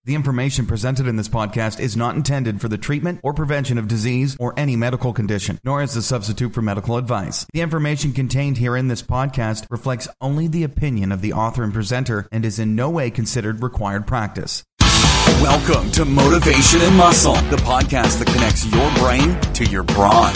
The information presented in this podcast is not intended for the treatment or prevention of disease or any medical condition, nor as a substitute for medical advice. The information contained here in this podcast reflects only the opinion of the author and presenter and is in no way considered required practice. Welcome to Motivation and Muscle, the podcast that connects your brain to your brawn.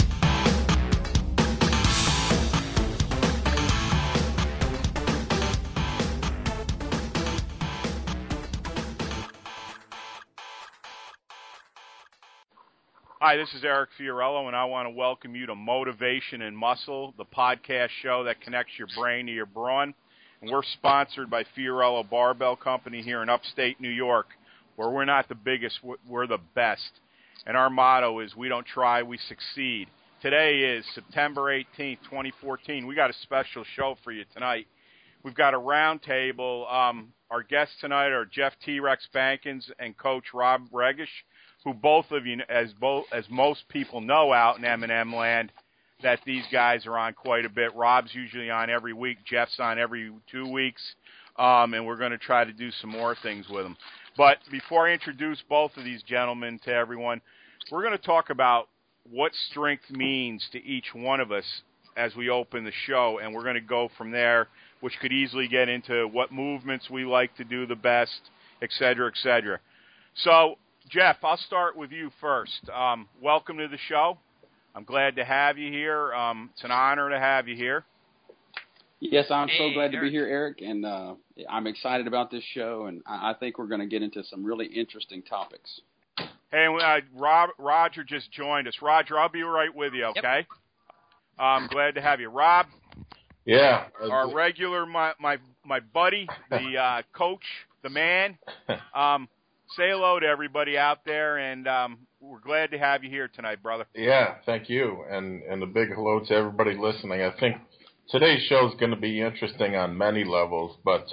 Hi, this is Eric Fiorillo, and I want to welcome you to Motivation and Muscle, the podcast show that connects your brain to your brawn. And we're sponsored by Fiorillo Barbell Company here in upstate New York, where we're not the biggest, we're the best. And our motto is, we don't try, we succeed. Today is September 18th, 2014. We got a special show for you tonight. We've got a round table. Our guests tonight are Jeff T-Rex Bankins and Coach Rob Regish, who both of you, as most people know out in M&M land, that these guys are on quite a bit. Rob's usually on every week. Jeff's on every 2 weeks. And we're going to try to do some more things with them. But before I introduce both of these gentlemen to everyone, we're going to talk about what strength means to each one of us as we open the show. And we're going to go from there, which could easily get into what movements we like to do the best, et cetera, et cetera. So, Jeff, I'll start with you first. Welcome to the show. I'm glad to have you here. It's an honor to have you here. Yes, I'm so glad to be here, Eric, and I'm excited about this show, and I think we're going to get into some really interesting topics. Hey, Roger just joined us. Roger, I'll be right with you, okay? Yep. I'm glad to have you. Rob? Yeah. Our regular, my buddy, the coach, the man. Say hello to everybody out there, and we're glad to have you here tonight, brother. Yeah, thank you, and a big hello to everybody listening. I think today's show is going to be interesting on many levels, but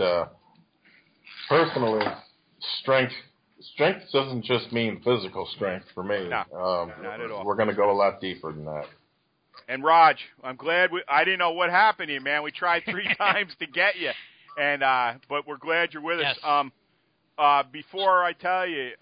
personally, strength doesn't just mean physical strength for me. No, not at all. We're going to go a lot deeper than that. And Raj, I'm glad I didn't know what happened to you, man. We tried 3 times to get you, and but we're glad you're with us. Before I tell you,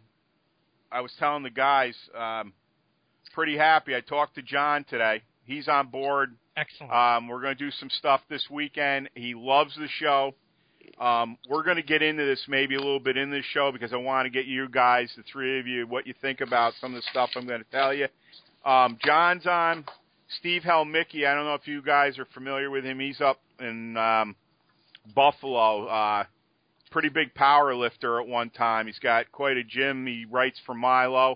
I was telling the guys, pretty happy. I talked to John today. He's on board. Excellent. We're going to do some stuff this weekend. He loves the show. We're going to get into this maybe a little bit in this show because I want to get you guys, the three of you, what you think about some of the stuff I'm going to tell you. John's on. Steve Helmicki, I don't know if you guys are familiar with him. He's up in Buffalo. Pretty big power lifter at one time. He's got quite a gym. He writes for Milo.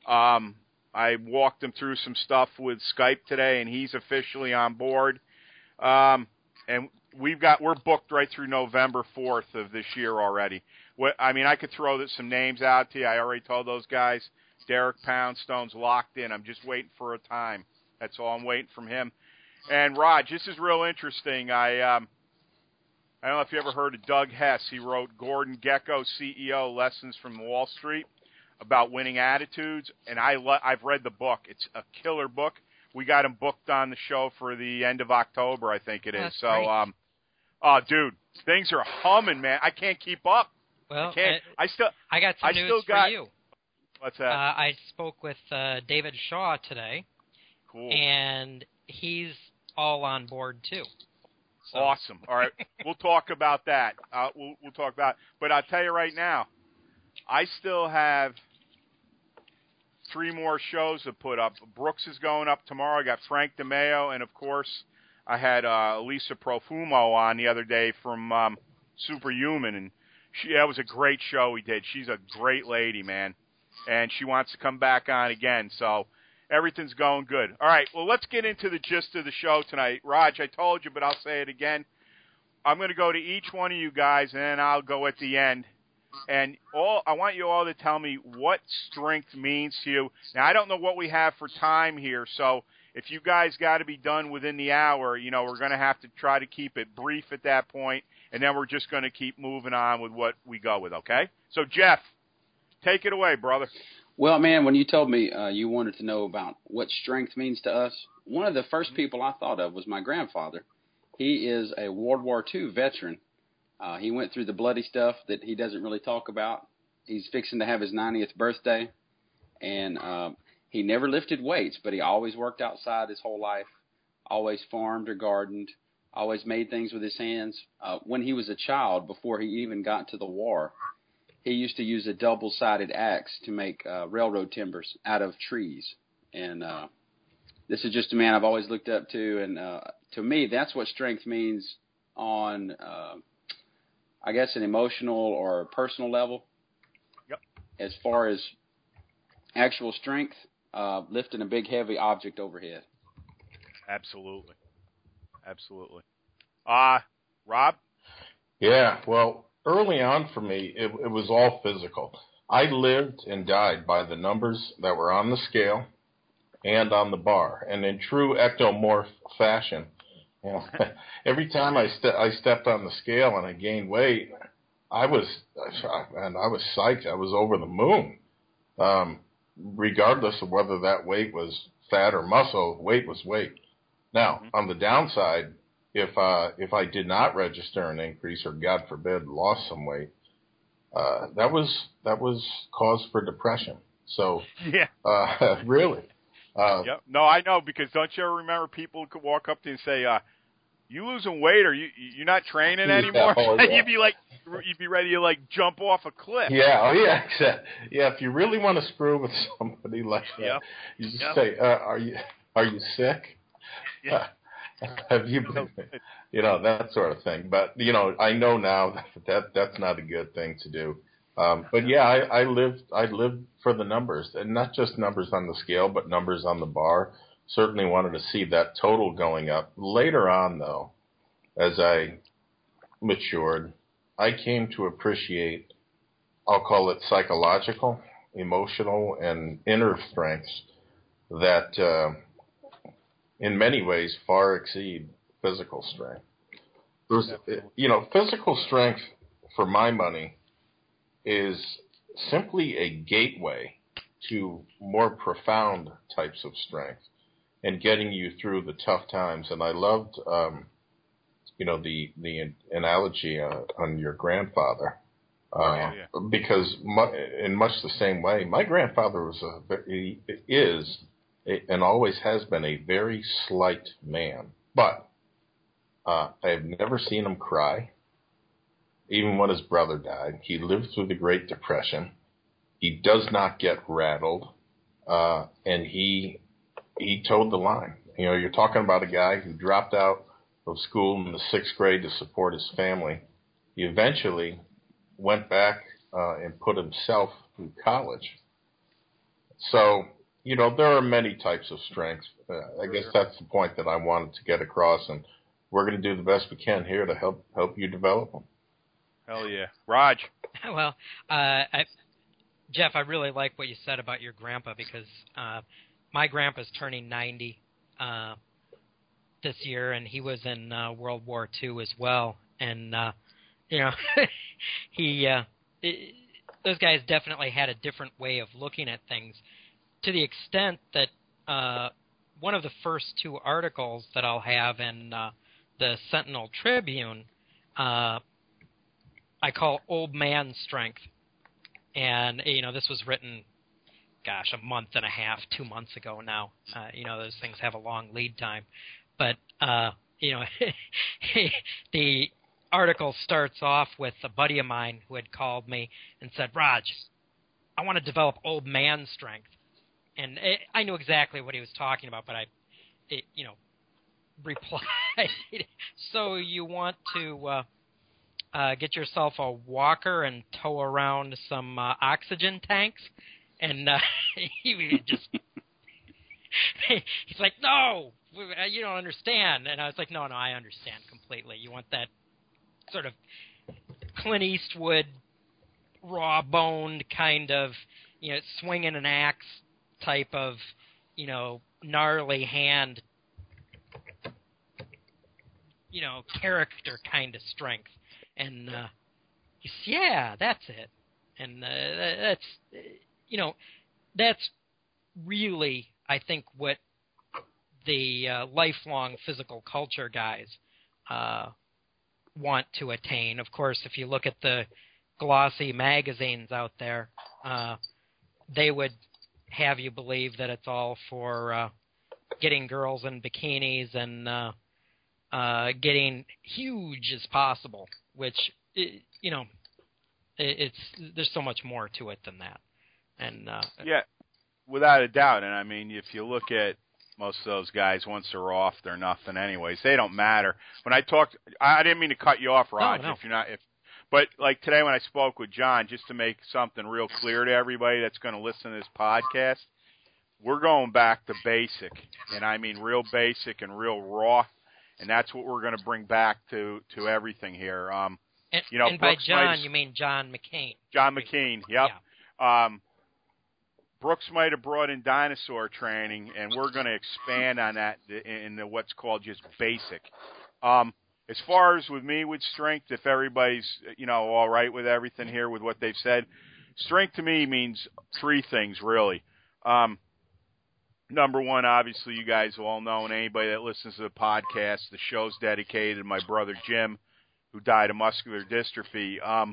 I walked him through some stuff with Skype today, and he's officially on board. And we're booked right through November 4th of this year already. I could throw some names out to you. I already told those guys. Derek Poundstone's locked in. I'm just waiting for a time. That's all I'm waiting from him. And Raj, this is real interesting. I don't know if you ever heard of Doug Hess. He wrote Gordon Gekko, CEO, Lessons from Wall Street about winning attitudes, and I've read the book. It's a killer book. We got him booked on the show for the end of October, I think it is. That's great. Dude, things are humming, man. I can't keep up. Well, I got some news for you. What's that? I spoke with David Shaw today. Cool. And he's all on board, too. So. Awesome. All right. We'll talk about that. We'll talk about it. But I'll tell you right now, I still have 3 more shows to put up. Brooks is going up tomorrow. I got Frank DeMeo, and, of course, I had Elisa Profumo on the other day from Superhuman, and that was a great show we did. She's a great lady, man, and she wants to come back on again, so everything's going good. All right, well, let's get into the gist of the show tonight. Raj, I told you, but I'll say it again. I'm going to go to each one of you guys, and then I'll go at the end. And I want you all to tell me what strength means to you. Now, I don't know what we have for time here, so if you guys got to be done within the hour, we're going to have to try to keep it brief at that point, and then we're just going to keep moving on with what we go with, okay? So, Jeff, take it away, brother. Well, man, when you told me you wanted to know about what strength means to us, one of the first people I thought of was my grandfather. He is a World War II veteran. He went through the bloody stuff that he doesn't really talk about, he's fixing to have his 90th birthday, and he never lifted weights, but he always worked outside his whole life, always farmed or gardened, always made things with his hands. When he was a child, before he even got to the war, he used to use a double-sided axe to make railroad timbers out of trees. And this is just a man I've always looked up to, and to me, that's what strength means on, I guess, an emotional or personal level. Yep. As far as actual strength, lifting a big, heavy object overhead. Absolutely. Absolutely. Rob? Yeah, well, early on for me, it was all physical. I lived and died by the numbers that were on the scale and on the bar. And in true ectomorph fashion, you know, every time I stepped on the scale and I gained weight, I was psyched. I was over the moon. Regardless of whether that weight was fat or muscle, weight was weight. Now, on the downside, if I did not register an increase or, God forbid, lost some weight, that was cause for depression. So, yeah, really. Yep. No, I know, because don't you ever remember people could walk up to you and say, "You losing weight, or you're not training anymore?" Yeah. You'd be ready to jump off a cliff. Yeah, oh yeah, exactly. Yeah, if you really want to screw with somebody like that, yep. You just say, "Are you sick? Yeah. Have you been?" That sort of thing. But I know now that that's not a good thing to do. But yeah, I lived for the numbers, and not just numbers on the scale, but numbers on the bar. Certainly wanted to see that total going up. Later on, though, as I matured, I came to appreciate, I'll call it psychological, emotional, and inner strengths that in many ways far exceed physical strength. Physical strength, for my money, is simply a gateway to more profound types of strength and getting you through the tough times. And I loved, the analogy on your grandfather, because in much the same way, my grandfather is and always has been a very slight man, but I have never seen him cry. Even when his brother died, he lived through the Great Depression. He does not get rattled, and he towed the line. You're talking about a guy who dropped out of school in the 6th grade to support his family. He eventually went back and put himself through college. So, there are many types of strengths. I guess that's the point that I wanted to get across, and we're going to do the best we can here to help you develop them. Hell yeah. Raj? Well, Jeff, I really like what you said about your grandpa, because my grandpa's turning 90 this year, and he was in World War II as well. And, those guys definitely had a different way of looking at things, to the extent that one of the first 2 articles that I'll have in the Sentinel Tribune I call Old Man Strength. And, this was written, a month and a half, 2 months ago now. Those things have a long lead time. But, the article starts off with a buddy of mine who had called me and said, "Raj, I want to develop old man strength." And I knew exactly what he was talking about, but I replied, "So you want to get yourself a walker and tow around some oxygen tanks?" And he just he's like, "No, you don't understand." And I was like, no, I understand completely. You want that sort of Clint Eastwood, raw-boned kind of, swinging an axe type of, gnarly hand, character kind of strength. And he said, "Yeah, that's it." And that's really, I think, what the lifelong physical culture guys want to attain. Of course, if you look at the glossy magazines out there, they would have you believe that it's all for getting girls in bikinis and getting huge as possible, which, it's there's so much more to it than that. And yeah, without a doubt. And I mean, if you look at most of those guys, once they're off, they're nothing anyways. They don't matter. When I talked, I didn't mean to cut you off, Raj. No. But like today when I spoke with John, just to make something real clear to everybody that's going to listen to this podcast, we're going back to basic, and I mean real basic and real raw, and that's what we're going to bring back to everything here. And by John, you mean John McCain. John McCain, yep. Yeah. Brooks might have brought in dinosaur training, and we're going to expand on that in what's called just basic. As far as with me with strength, if everybody's all right with everything here with what they've said, strength to me means three things really. Number one, obviously you guys all know, and anybody that listens to the podcast, the show's dedicated to my brother Jim, who died of muscular dystrophy.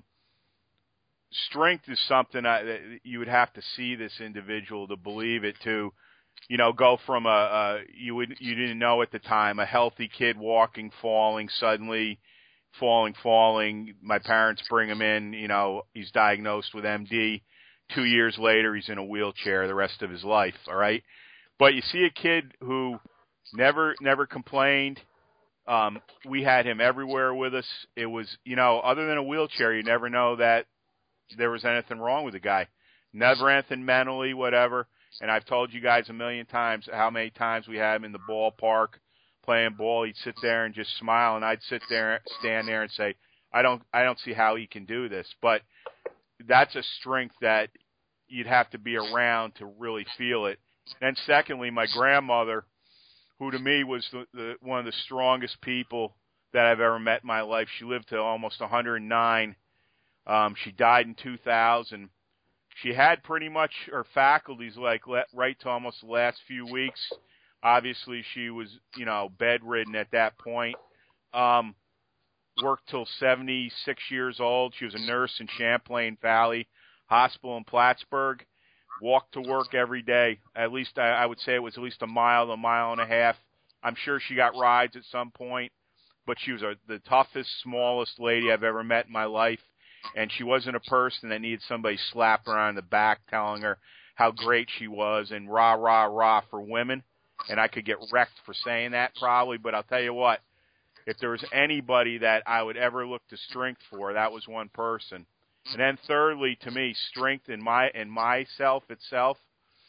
Strength is something that you would have to see this individual to believe it, to go from you didn't know at the time, a healthy kid walking, falling, suddenly falling. My parents bring him in, he's diagnosed with MD. 2 years later, he's in a wheelchair the rest of his life, all right? But you see a kid who never complained. We had him everywhere with us. It was, other than a wheelchair, you never know that there was anything wrong with the guy. Never anything mentally, whatever. And I've told you guys a million times how many times we had him in the ballpark playing ball. He'd sit there and just smile, and I'd stand there and say, I don't see how he can do this. But that's a strength that you'd have to be around to really feel it. And secondly, my grandmother, who to me was one of the strongest people that I've ever met in my life. She lived to almost 109. She died in 2000. She had pretty much her faculties right to almost the last few weeks. Obviously, she was, bedridden at that point. Worked till 76 years old. She was a nurse in Champlain Valley Hospital in Plattsburgh. Walked to work every day. At least I would say it was at least a mile and a half. I'm sure she got rides at some point, but she was the toughest, smallest lady I've ever met in my life. And she wasn't a person that needed somebody slapping her on the back telling her how great she was and rah, rah, rah for women. And I could get wrecked for saying that probably, but I'll tell you what, if there was anybody that I would ever look to strength for, that was one person. And then thirdly, to me, strength in myself itself,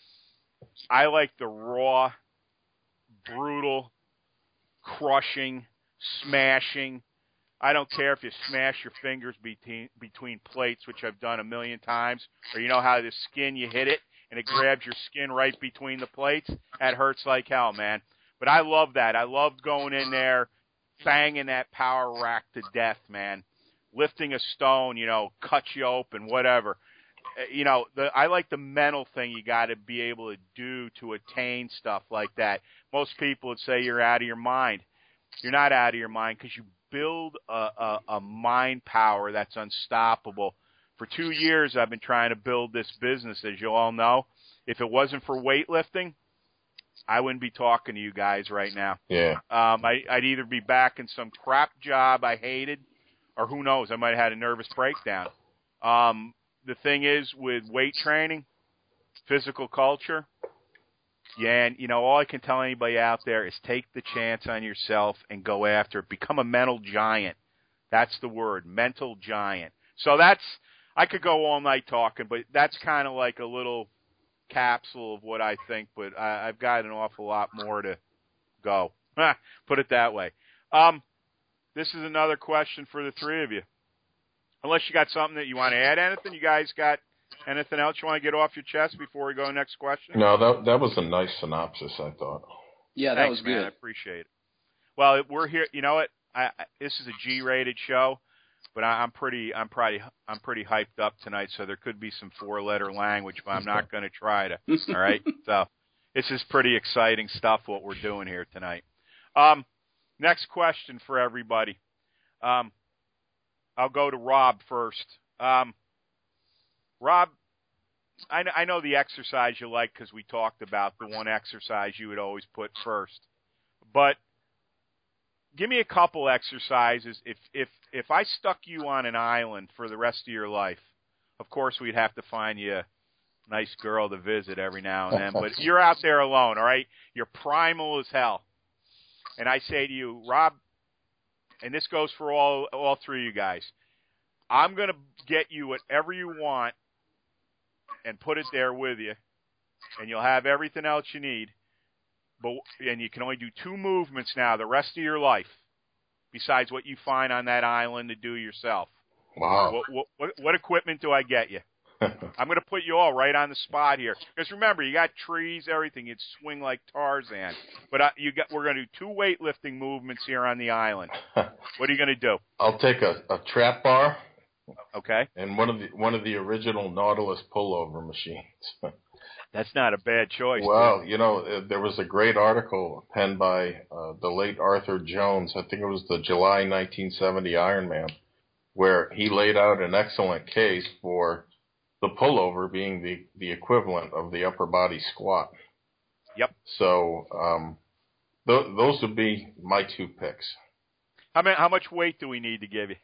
I like the raw, brutal, crushing, smashing. I don't care if you smash your fingers between plates, which I've done a million times, or you know how the skin, you hit it, and it grabs your skin right between the plates. That hurts like hell, man. But I love that. I love going in there, banging that power rack to death, man. Lifting a stone, cut you open, whatever. I like the mental thing you got to be able to do to attain stuff like that. Most people would say you're out of your mind. You're not out of your mind because you build a mind power that's unstoppable. For 2 years, I've been trying to build this business, as you all know. If it wasn't for weightlifting, I wouldn't be talking to you guys right now. Yeah. I'd either be back in some crap job I hated, or who knows, I might have had a nervous breakdown. The thing is, with weight training, physical culture, yeah, and, all I can tell anybody out there is take the chance on yourself and go after it. Become a mental giant. That's the word, mental giant. So I could go all night talking, but that's kind of like a little capsule of what I think, but I've got an awful lot more to go. Put it that way. This is another question for the three of you. Unless you got something that you want to add, anything? You guys got anything else you want to get off your chest before we go to the next question? No, that was a nice synopsis, I thought. Yeah, that was good. Man, I appreciate it. Well, we're here. You know what? This is a G-rated show, but I'm pretty hyped up tonight. So there could be some 4-letter language, but I'm not going to try to. All right. So this is pretty exciting stuff. What we're doing here tonight. Next question for everybody. I'll go to Rob first. Rob, I know the exercise you like because we talked about the one exercise you would always put first. But give me a couple exercises. If I stuck you on an island for the rest of your life, of course we'd have to find you a nice girl to visit every now and then. But you're out there alone, all right? You're primal as hell. And I say to you, Rob, and this goes for all three of you guys, I'm going to get you whatever you want and put it there with you, and you'll have everything else you need. And you can only do 2 movements now the rest of your life, besides what you find on that island to do yourself. Wow. What equipment do I get you? I'm going to put you all right on the spot here. Because remember, you got trees, everything. You'd swing like Tarzan. But we're going to do 2 weightlifting movements here on the island. What are you going to do? I'll take a trap bar. Okay. And one of the original Nautilus pullover machines. That's not a bad choice. Well, there was a great article penned by the late Arthur Jones. I think it was the July 1970 Ironman, where he laid out an excellent case for the pullover being the equivalent of the upper body squat. Yep. So those would be my 2 picks. How much weight do we need to give you?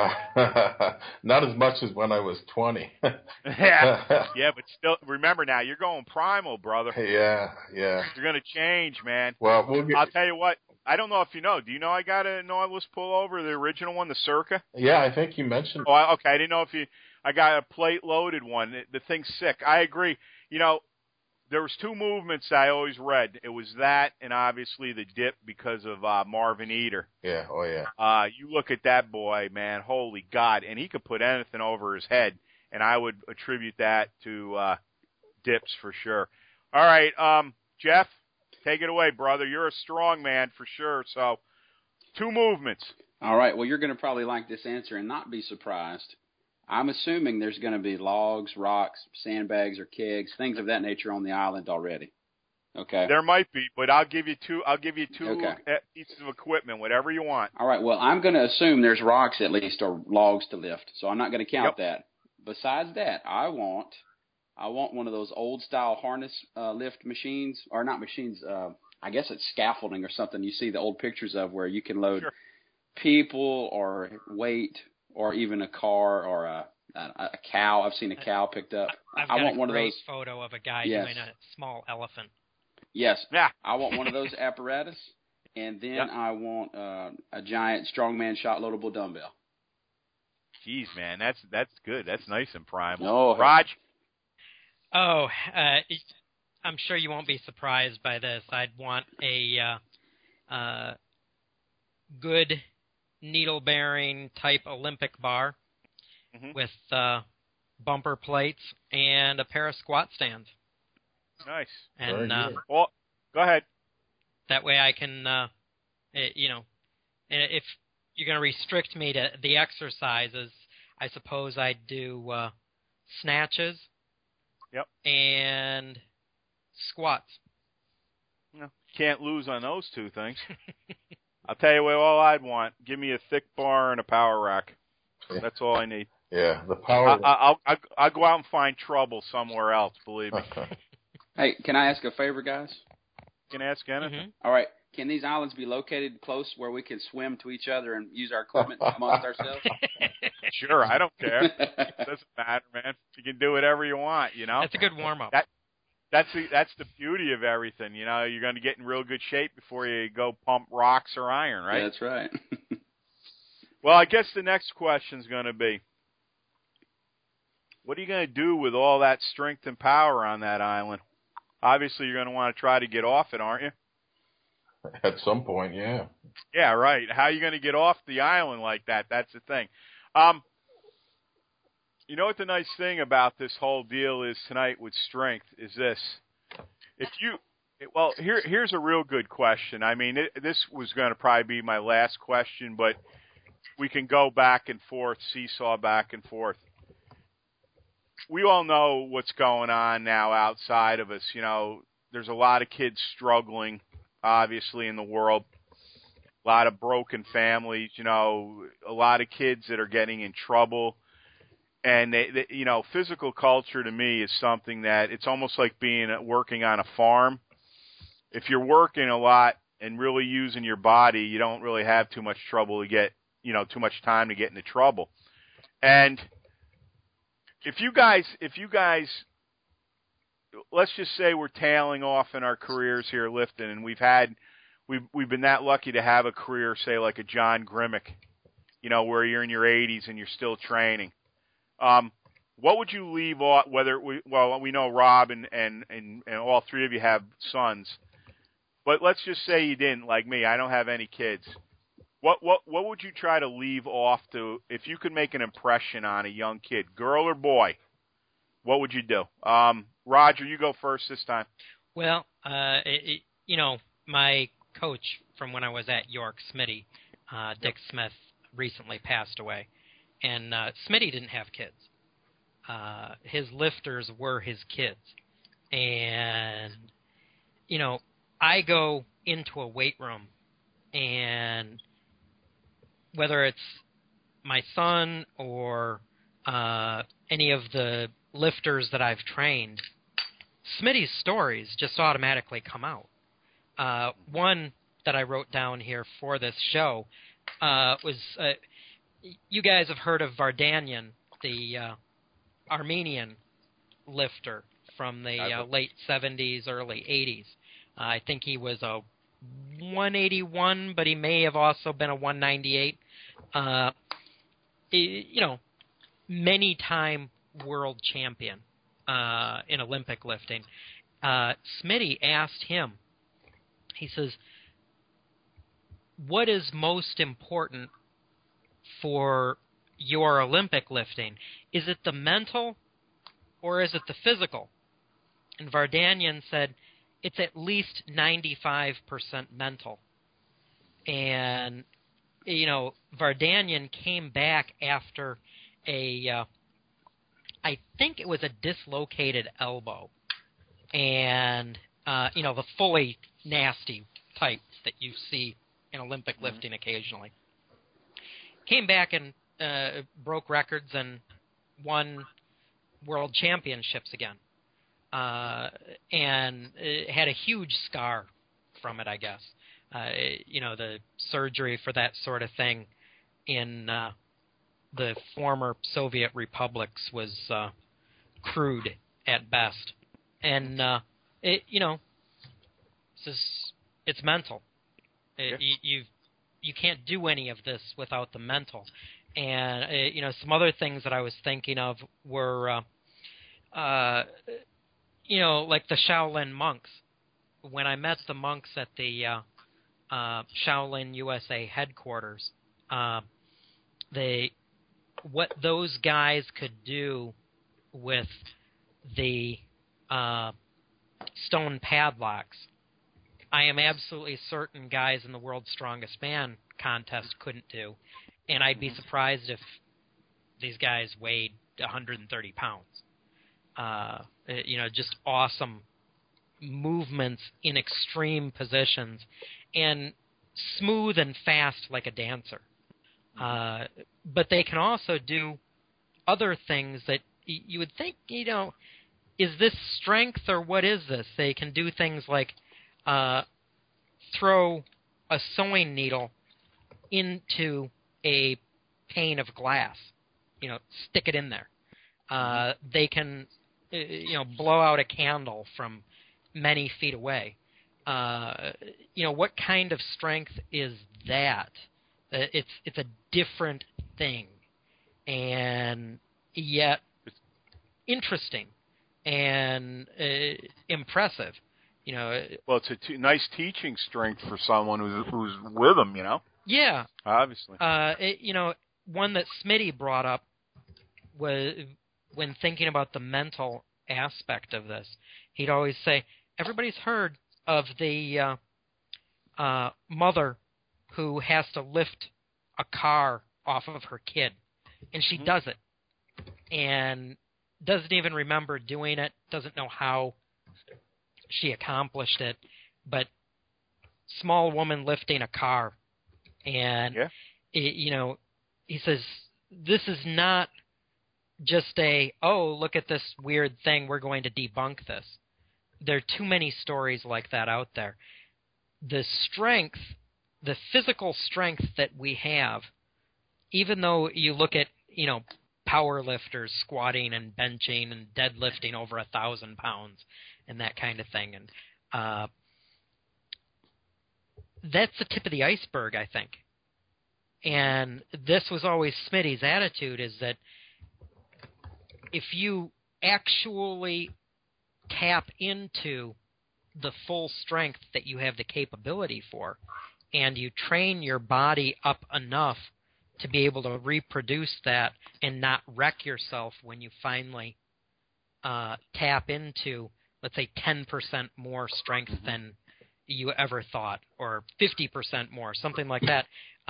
Not as much as when I was 20. yeah, but still, remember now, you're going primal, brother. Yeah. You're going to change, man. Well, I'll tell you what. I don't know if you know. Do you know I got a Nautilus pullover, the original one, the Circa? Yeah, I think you mentioned. Oh, okay. I didn't know if I got a plate-loaded one. The thing's sick. I agree. There was 2 movements I always read. It was that and obviously the dip because of Marvin Eder. Yeah, oh yeah. You look at that boy, man, holy God. And he could put anything over his head, and I would attribute that to dips for sure. All right, Jeff, take it away, brother. You're a strong man for sure. So 2 movements. All right, well, you're going to probably like this answer and not be surprised. I'm assuming there's going to be logs, rocks, sandbags, or kegs, things of that nature on the island already. Okay. There might be, but I'll give you 2. I'll give you 2 okay. pieces of equipment, whatever you want. All right. Well, I'm going to assume there's rocks at least or logs to lift, so I'm not going to count that. Besides that, I want one of those old style harness lift machines, or not machines. I guess it's scaffolding or something. You see the old pictures of where you can load people or weight. Or even a car or a cow. I've seen a cow picked up. I want one of those. Photo of a guy doing a small elephant. Yes. Yeah. I want one of those apparatus, and then I want a giant strongman shot loadable dumbbell. Jeez, man, that's good. That's nice and primal. Oh, Raj. Oh, I'm sure you won't be surprised by this. I'd want a good needle-bearing type Olympic bar with bumper plates and a pair of squat stands. Nice. And well, go ahead. That way I can, if you're going to restrict me to the exercises, I suppose I'd do snatches. Yep. And squats. No, can't lose on those 2 things. I'll tell you what, all I'd want, give me a thick bar and a power rack. That's all I need. Yeah, the power I'll go out and find trouble somewhere else, believe me. Hey, can I ask a favor, guys? You can ask anything. Mm-hmm. All right. Can these islands be located close where we can swim to each other and use our equipment amongst ourselves? Sure, I don't care. It doesn't matter, man. You can do whatever you want, That's a good warm-up. That's the beauty of everything. You're going to get in real good shape before you go pump rocks or iron, right? That's right. Well, I guess the next question is going to be, what are you going to do with all that strength and power on that island? Obviously, you're going to want to try to get off it, aren't you? At some point, yeah. Yeah, right. How are you going to get off the island like that? That's the thing. You know what the nice thing about this whole deal is tonight with strength is this. Here's a real good question. I mean, this was going to probably be my last question, but we can go back and forth, seesaw back and forth. We all know what's going on now outside of us. There's a lot of kids struggling, obviously, in the world. A lot of broken families, a lot of kids that are getting in trouble. And physical culture to me is something that it's almost like working on a farm. If you're working a lot and really using your body, you don't really have too much trouble to get, too much time to get into trouble. And if you guys, let's just say we're tailing off in our careers here lifting, and we've been that lucky to have a career, say like a John Grimmick, where you're in your 80s and you're still training. What would you leave off? We know Rob and all three of you have sons, but let's just say you didn't, like me. I don't have any kids. What would you try to leave off to if you could make an impression on a young kid, girl or boy? What would you do? Roger, you go first this time. Well, my coach from when I was at York, Smitty, Dick Smith, recently passed away. And Smitty didn't have kids. His lifters were his kids. And, I go into a weight room, and whether it's my son or any of the lifters that I've trained, Smitty's stories just automatically come out. One that I wrote down here for this show was... you guys have heard of Vardanyan, the Armenian lifter from the late 70s, early 80s. I think he was a 181, but he may have also been a 198. Many-time world champion in Olympic lifting. Smitty asked him, he says, what is most important for your Olympic lifting? Is it the mental or is it the physical? And Vardanyan said, it's at least 95% mental. And, Vardanyan came back after I think it was a dislocated elbow. And, the fully nasty type that you see in Olympic lifting occasionally. Came back and broke records and won world championships again. And had a huge scar from it, I guess. The surgery for that sort of thing in the former Soviet republics was crude at best. And, it's mental. You can't do any of this without the mental. And, some other things that I was thinking of were, like the Shaolin monks. When I met the monks at the Shaolin USA headquarters, what those guys could do with the stone padlocks, I am absolutely certain guys in the World's Strongest Man contest couldn't do. And I'd be surprised if these guys weighed 130 pounds. Just awesome movements in extreme positions and smooth and fast like a dancer. But they can also do other things that you would think, is this strength or what is this? They can do things like throw a sewing needle into a pane of glass, stick it in there. They can, blow out a candle from many feet away. What kind of strength is that? It's a different thing, and yet interesting and impressive. Well, it's a nice teaching strength for someone who's with them. Yeah. Obviously. One that Smitty brought up was when thinking about the mental aspect of this. He'd always say, everybody's heard of the mother who has to lift a car off of her kid, and she does it, and doesn't even remember doing it, doesn't know how she accomplished it, but small woman lifting a car, and he says, this is not just look at this weird thing, we're going to debunk this. There are too many stories like that out there. The strength, the physical strength that we have, even though you look at, power lifters squatting and benching and deadlifting over 1,000 pounds and that kind of thing, and that's the tip of the iceberg, I think. And this was always Smitty's attitude, is that if you actually tap into the full strength that you have the capability for, and you train your body up enough to be able to reproduce that and not wreck yourself when you finally tap into, let's say, 10% more strength than you ever thought, or 50% more, something like that.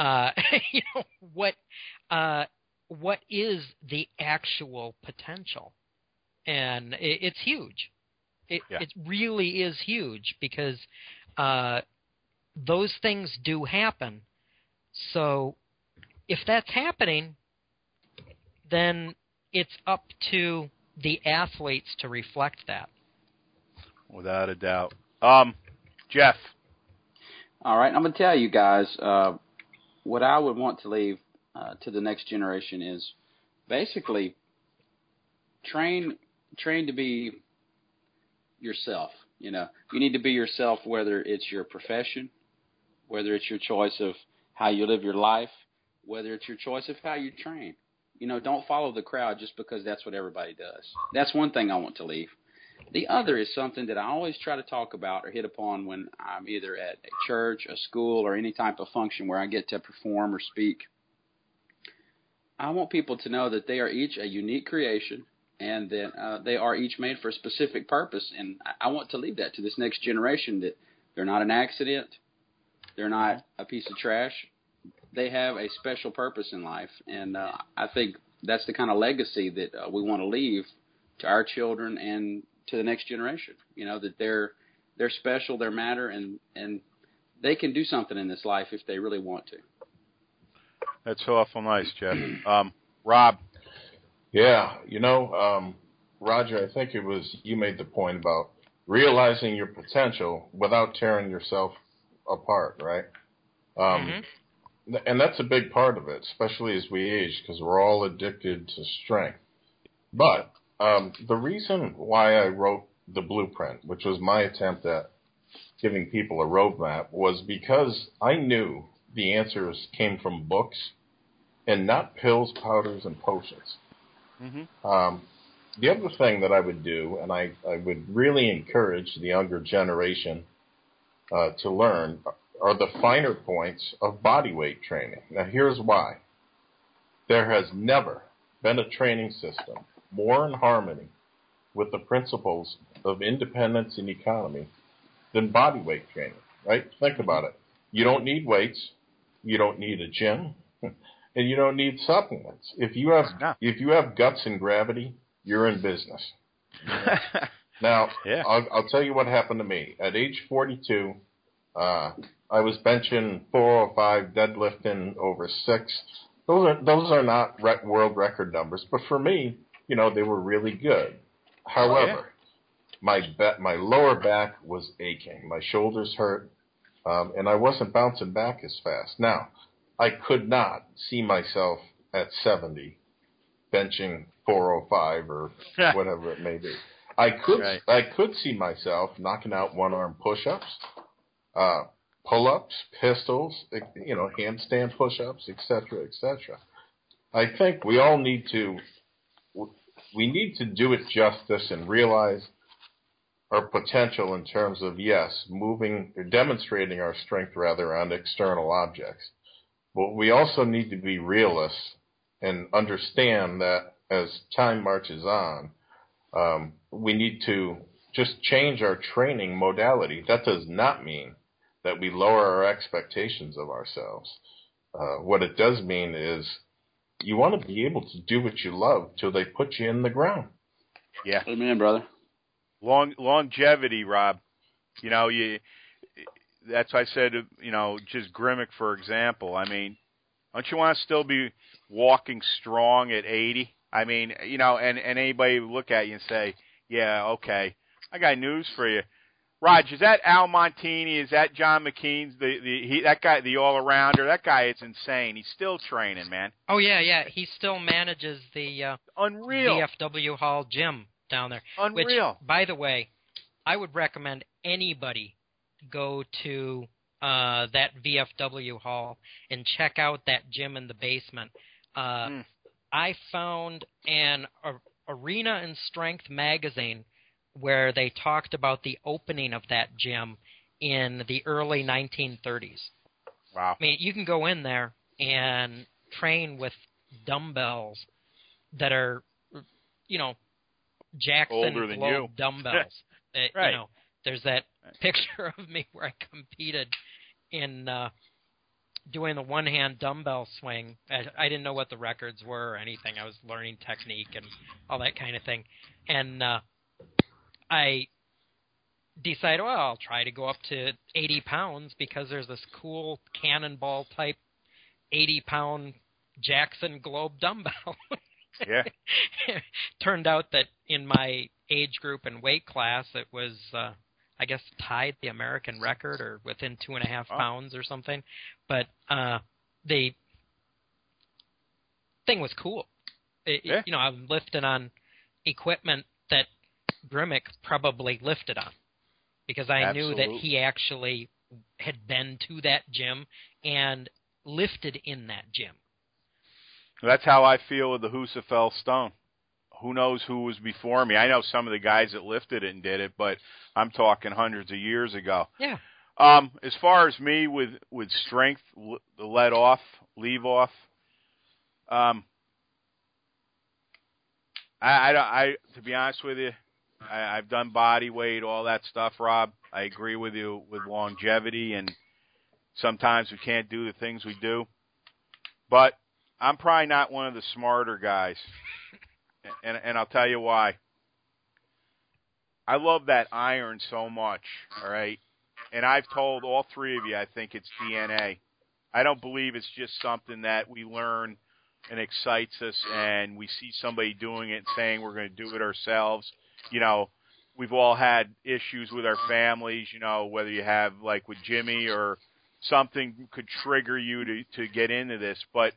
What is the actual potential? And it's huge. It really is huge, because those things do happen. So if that's happening, then it's up to the athletes to reflect that. Without a doubt. Jeff. All right, I'm going to tell you guys what I would want to leave to the next generation is basically train to be yourself. You need to be yourself, whether it's your profession, whether it's your choice of how you live your life, whether it's your choice of how you train. Don't follow the crowd just because that's what everybody does. That's one thing I want to leave. The other is something that I always try to talk about or hit upon when I'm either at a church, a school, or any type of function where I get to perform or speak. I want people to know that they are each a unique creation, and that they are each made for a specific purpose. And I want to leave that to this next generation, that they're not an accident. They're not a piece of trash. They have a special purpose in life. And I think that's the kind of legacy that we want to leave to our children and to the next generation. That they're special, they matter, and they can do something in this life if they really want to. That's awful nice, Jeff. Rob. Yeah, Roger, I think it was you made the point about realizing your potential without tearing yourself apart, right? And that's a big part of it, especially as we age, because we're all addicted to strength. But the reason why I wrote the blueprint, which was my attempt at giving people a roadmap, was because I knew the answers came from books and not pills, powders, and potions. The other thing that I would do, and I would really encourage the younger generation to learn, are the finer points of body weight training. Now, here's why. There has never been a training system more in harmony with the principles of independence and economy than body weight training, right? Think about it. You don't need weights. You don't need a gym. And you don't need supplements. If you have guts and gravity, you're in business. Now, I'll tell you what happened to me. At age 42, I was benching 405, deadlifting over 6. Those are not world record numbers, but for me, they were really good. However, my lower back was aching. My shoulders hurt, and I wasn't bouncing back as fast. Now, I could not see myself at 70 benching 405 or whatever it may be. I could see myself knocking out one-arm push-ups, pull-ups, pistols, handstand push-ups, etc., etc. I think we all need to do it justice and realize our potential in terms of, demonstrating our strength rather on external objects. But we also need to be realists and understand that as time marches on, we need to just change our training modality. That does not mean that we lower our expectations of ourselves. What it does mean is you want to be able to do what you love till they put you in the ground. Yeah. Amen, brother. Longevity, Rob. That's why I said, just Grimmick, for example. I mean, don't you want to still be walking strong at 80? I mean, you know, and anybody would look at you and say, yeah, okay, I got news for you. Raj, is that Al Montini? Is that John McKean's that guy, the all-arounder? That guy is insane. He's still training, man. Oh yeah. He still manages the Unreal VFW Hall gym down there. Unreal. Which, by the way, I would recommend anybody go to that VFW Hall and check out that gym in the basement. I found an Arena and Strength magazine where they talked about the opening of that gym in the early 1930s. Wow. I mean, you can go in there and train with dumbbells that are, you know, Jackson older than Globe you. dumbbells. Right. You know, there's that picture of me where I competed in doing the one-hand dumbbell swing. I didn't know what the records were or anything. I was learning technique and all that kind of thing. And I decided, well, I'll try to go up to 80 pounds because there's this cool cannonball-type 80-pound Jackson Globe dumbbell. Yeah. Turned out that in my age group and weight class, it was, I guess, tied the American record or within 2.5 pounds or something. But the thing was cool. You know, I'm lifting on equipment that Grimmick probably lifted on because I knew that he actually had been to that gym and lifted in that gym. That's how I feel with the Husafell Stone. Who knows who was before me? I know some of the guys that lifted it and did it, but I'm talking hundreds of years ago. Yeah. As far as me with strength, the leave off. I to be honest with you, I've done body weight, all that stuff, Rob. I agree with you with longevity, and sometimes we can't do the things we do. But I'm probably not one of the smarter guys, and I'll tell you why. I love that iron so much, all right? And I've told all three of you I think it's DNA. I don't believe it's just something that we learn and excites us and we see somebody doing it and saying we're going to do it ourselves. You know, we've all had issues with our families, you know, whether you have like with Jimmy or something could trigger you to get into this. But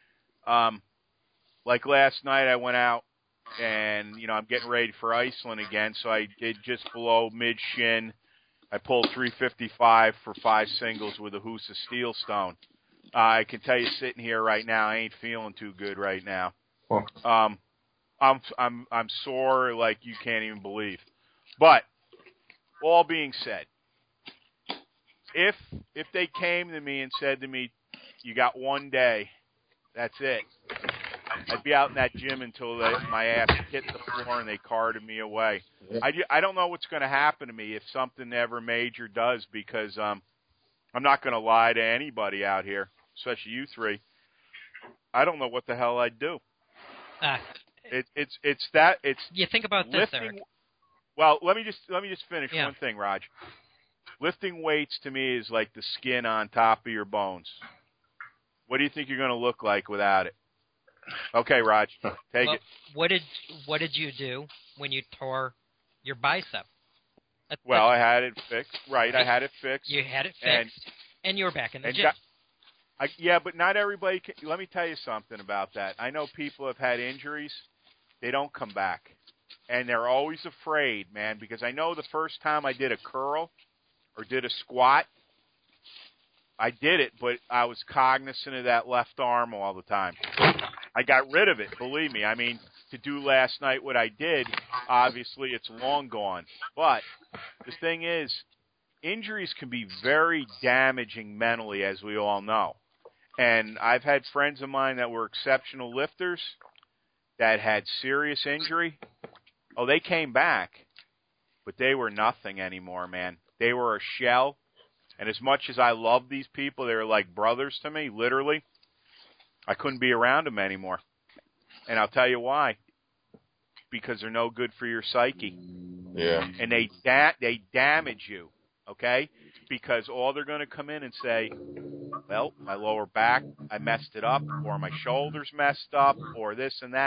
like last night I went out and, you know, I'm getting ready for Iceland again, so I did just below mid-shin. I pulled 355 for 5 singles with a Husa Steel Stone. I can tell you sitting here right now, I ain't feeling too good right now. I'm sore like you can't even believe. But all being said, if they came to me and said to me, you got one day, that's it, I'd be out in that gym until my ass hit the floor and they carted me away. I don't know what's going to happen to me if something ever major does, because I'm not going to lie to anybody out here, especially you three. I don't know what the hell I'd do. It's you think about lifting, this, Eric. Well, let me just finish one thing, Raj. Lifting weights to me is like the skin on top of your bones. What do you think you're going to look like without it? Okay, Raj, take it. What did you do when you tore your bicep? Well, I had it fixed. Right, I had it fixed. You had it fixed, and you were back in the gym. Yeah, but not everybody can. Let me tell you something about that. I know people have had injuries. They don't come back. And they're always afraid, man, because I know the first time I did a curl or did a squat, I did it, but I was cognizant of that left arm all the time. I got rid of it, believe me. I mean, to do last night what I did, obviously it's long gone. But the thing is, injuries can be very damaging mentally, as we all know. And I've had friends of mine that were exceptional lifters that had serious injury. Oh, they came back, but they were nothing anymore, man. They were a shell. And as much as I love these people, they were like brothers to me, literally. I couldn't be around them anymore. And I'll tell you why. Because they're no good for your psyche. Yeah. And they damage you, okay? Because all they're going to come in and say, well, my lower back, I messed it up, or my shoulders messed up, or this and that.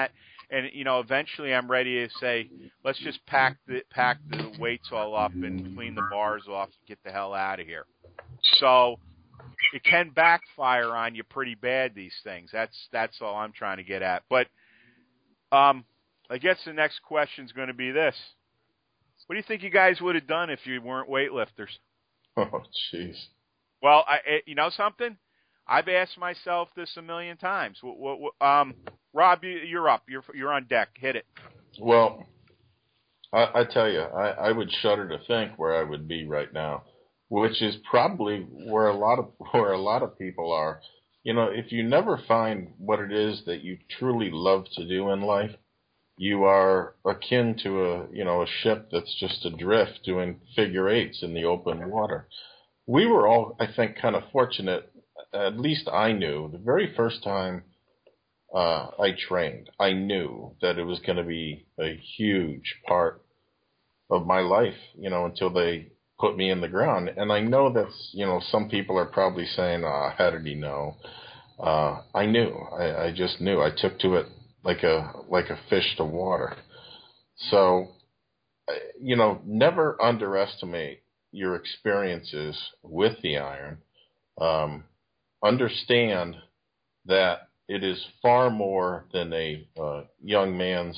And eventually I'm ready to say, let's just pack the weights all up and clean the bars off and get the hell out of here. So it can backfire on you pretty bad, these things. That's all I'm trying to get at. But I guess the next question is going to be this. What do you think you guys would have done if you weren't weightlifters? Oh, jeez. Well, you know something? I've asked myself this a million times. Rob, you're up. You're on deck. Hit it. Well, I tell you, I would shudder to think where I would be right now, which is probably where a lot of people are. If you never find what it is that you truly love to do in life, you are akin to a ship that's just adrift doing figure eights in the open water. We were all, I think, kind of fortunate. At least I knew the very first time I trained, I knew that it was going to be a huge part of my life, until they put me in the ground. And I know that, some people are probably saying, how did he know? I knew. I just knew. I took to it like a fish to water. So, never underestimate your experiences with the iron. Understand that it is far more than a young man's,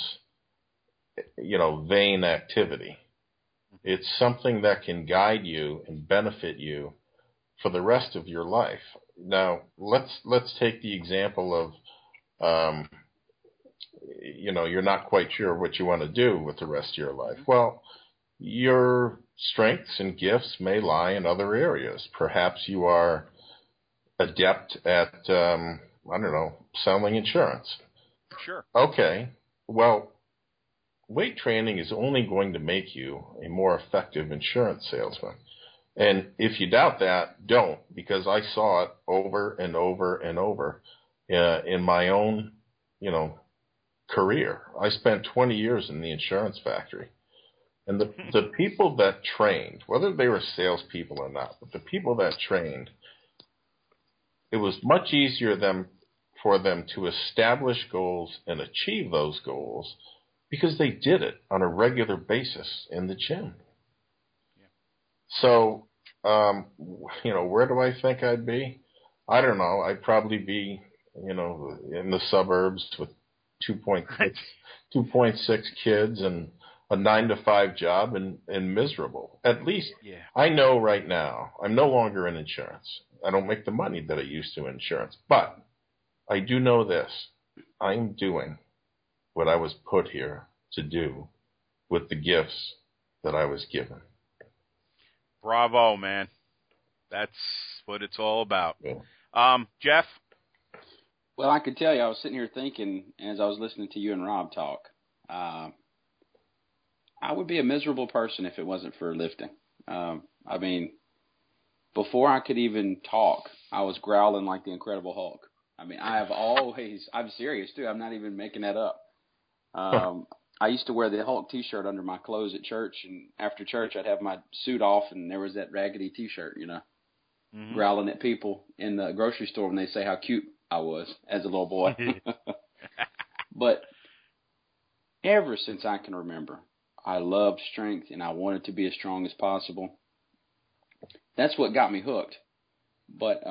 vain activity. It's something that can guide you and benefit you for the rest of your life. Now, let's take the example of, you're not quite sure what you want to do with the rest of your life. Well, your strengths and gifts may lie in other areas. Perhaps you are adept at, selling insurance. Sure. Okay. Well, weight training is only going to make you a more effective insurance salesman. And if you doubt that, don't, because I saw it over and over and over in my own, career. I spent 20 years in the insurance factory. And the people that trained, whether they were salespeople or not, but the people that trained, it was much easier for them to establish goals and achieve those goals because they did it on a regular basis in the gym. Yeah. So, where do I think I'd be? I don't know. I'd probably be, in the suburbs with 2.6 kids and a 9-to-5 job and miserable. At least I know right now I'm no longer in insurance. I don't make the money that I used to in insurance. But I do know this. I'm doing what I was put here to do with the gifts that I was given. Bravo, man. That's what it's all about. Yeah. Jeff? Well, I could tell you, I was sitting here thinking as I was listening to you and Rob talk, I would be a miserable person if it wasn't for lifting. Before I could even talk, I was growling like the Incredible Hulk. I'm serious too. I'm not even making that up. I used to wear the Hulk t-shirt under my clothes at church, and after church I'd have my suit off and there was that raggedy t-shirt, growling at people in the grocery store when they say how cute I was as a little boy. But ever since I can remember, I loved strength and I wanted to be as strong as possible. That's what got me hooked. But,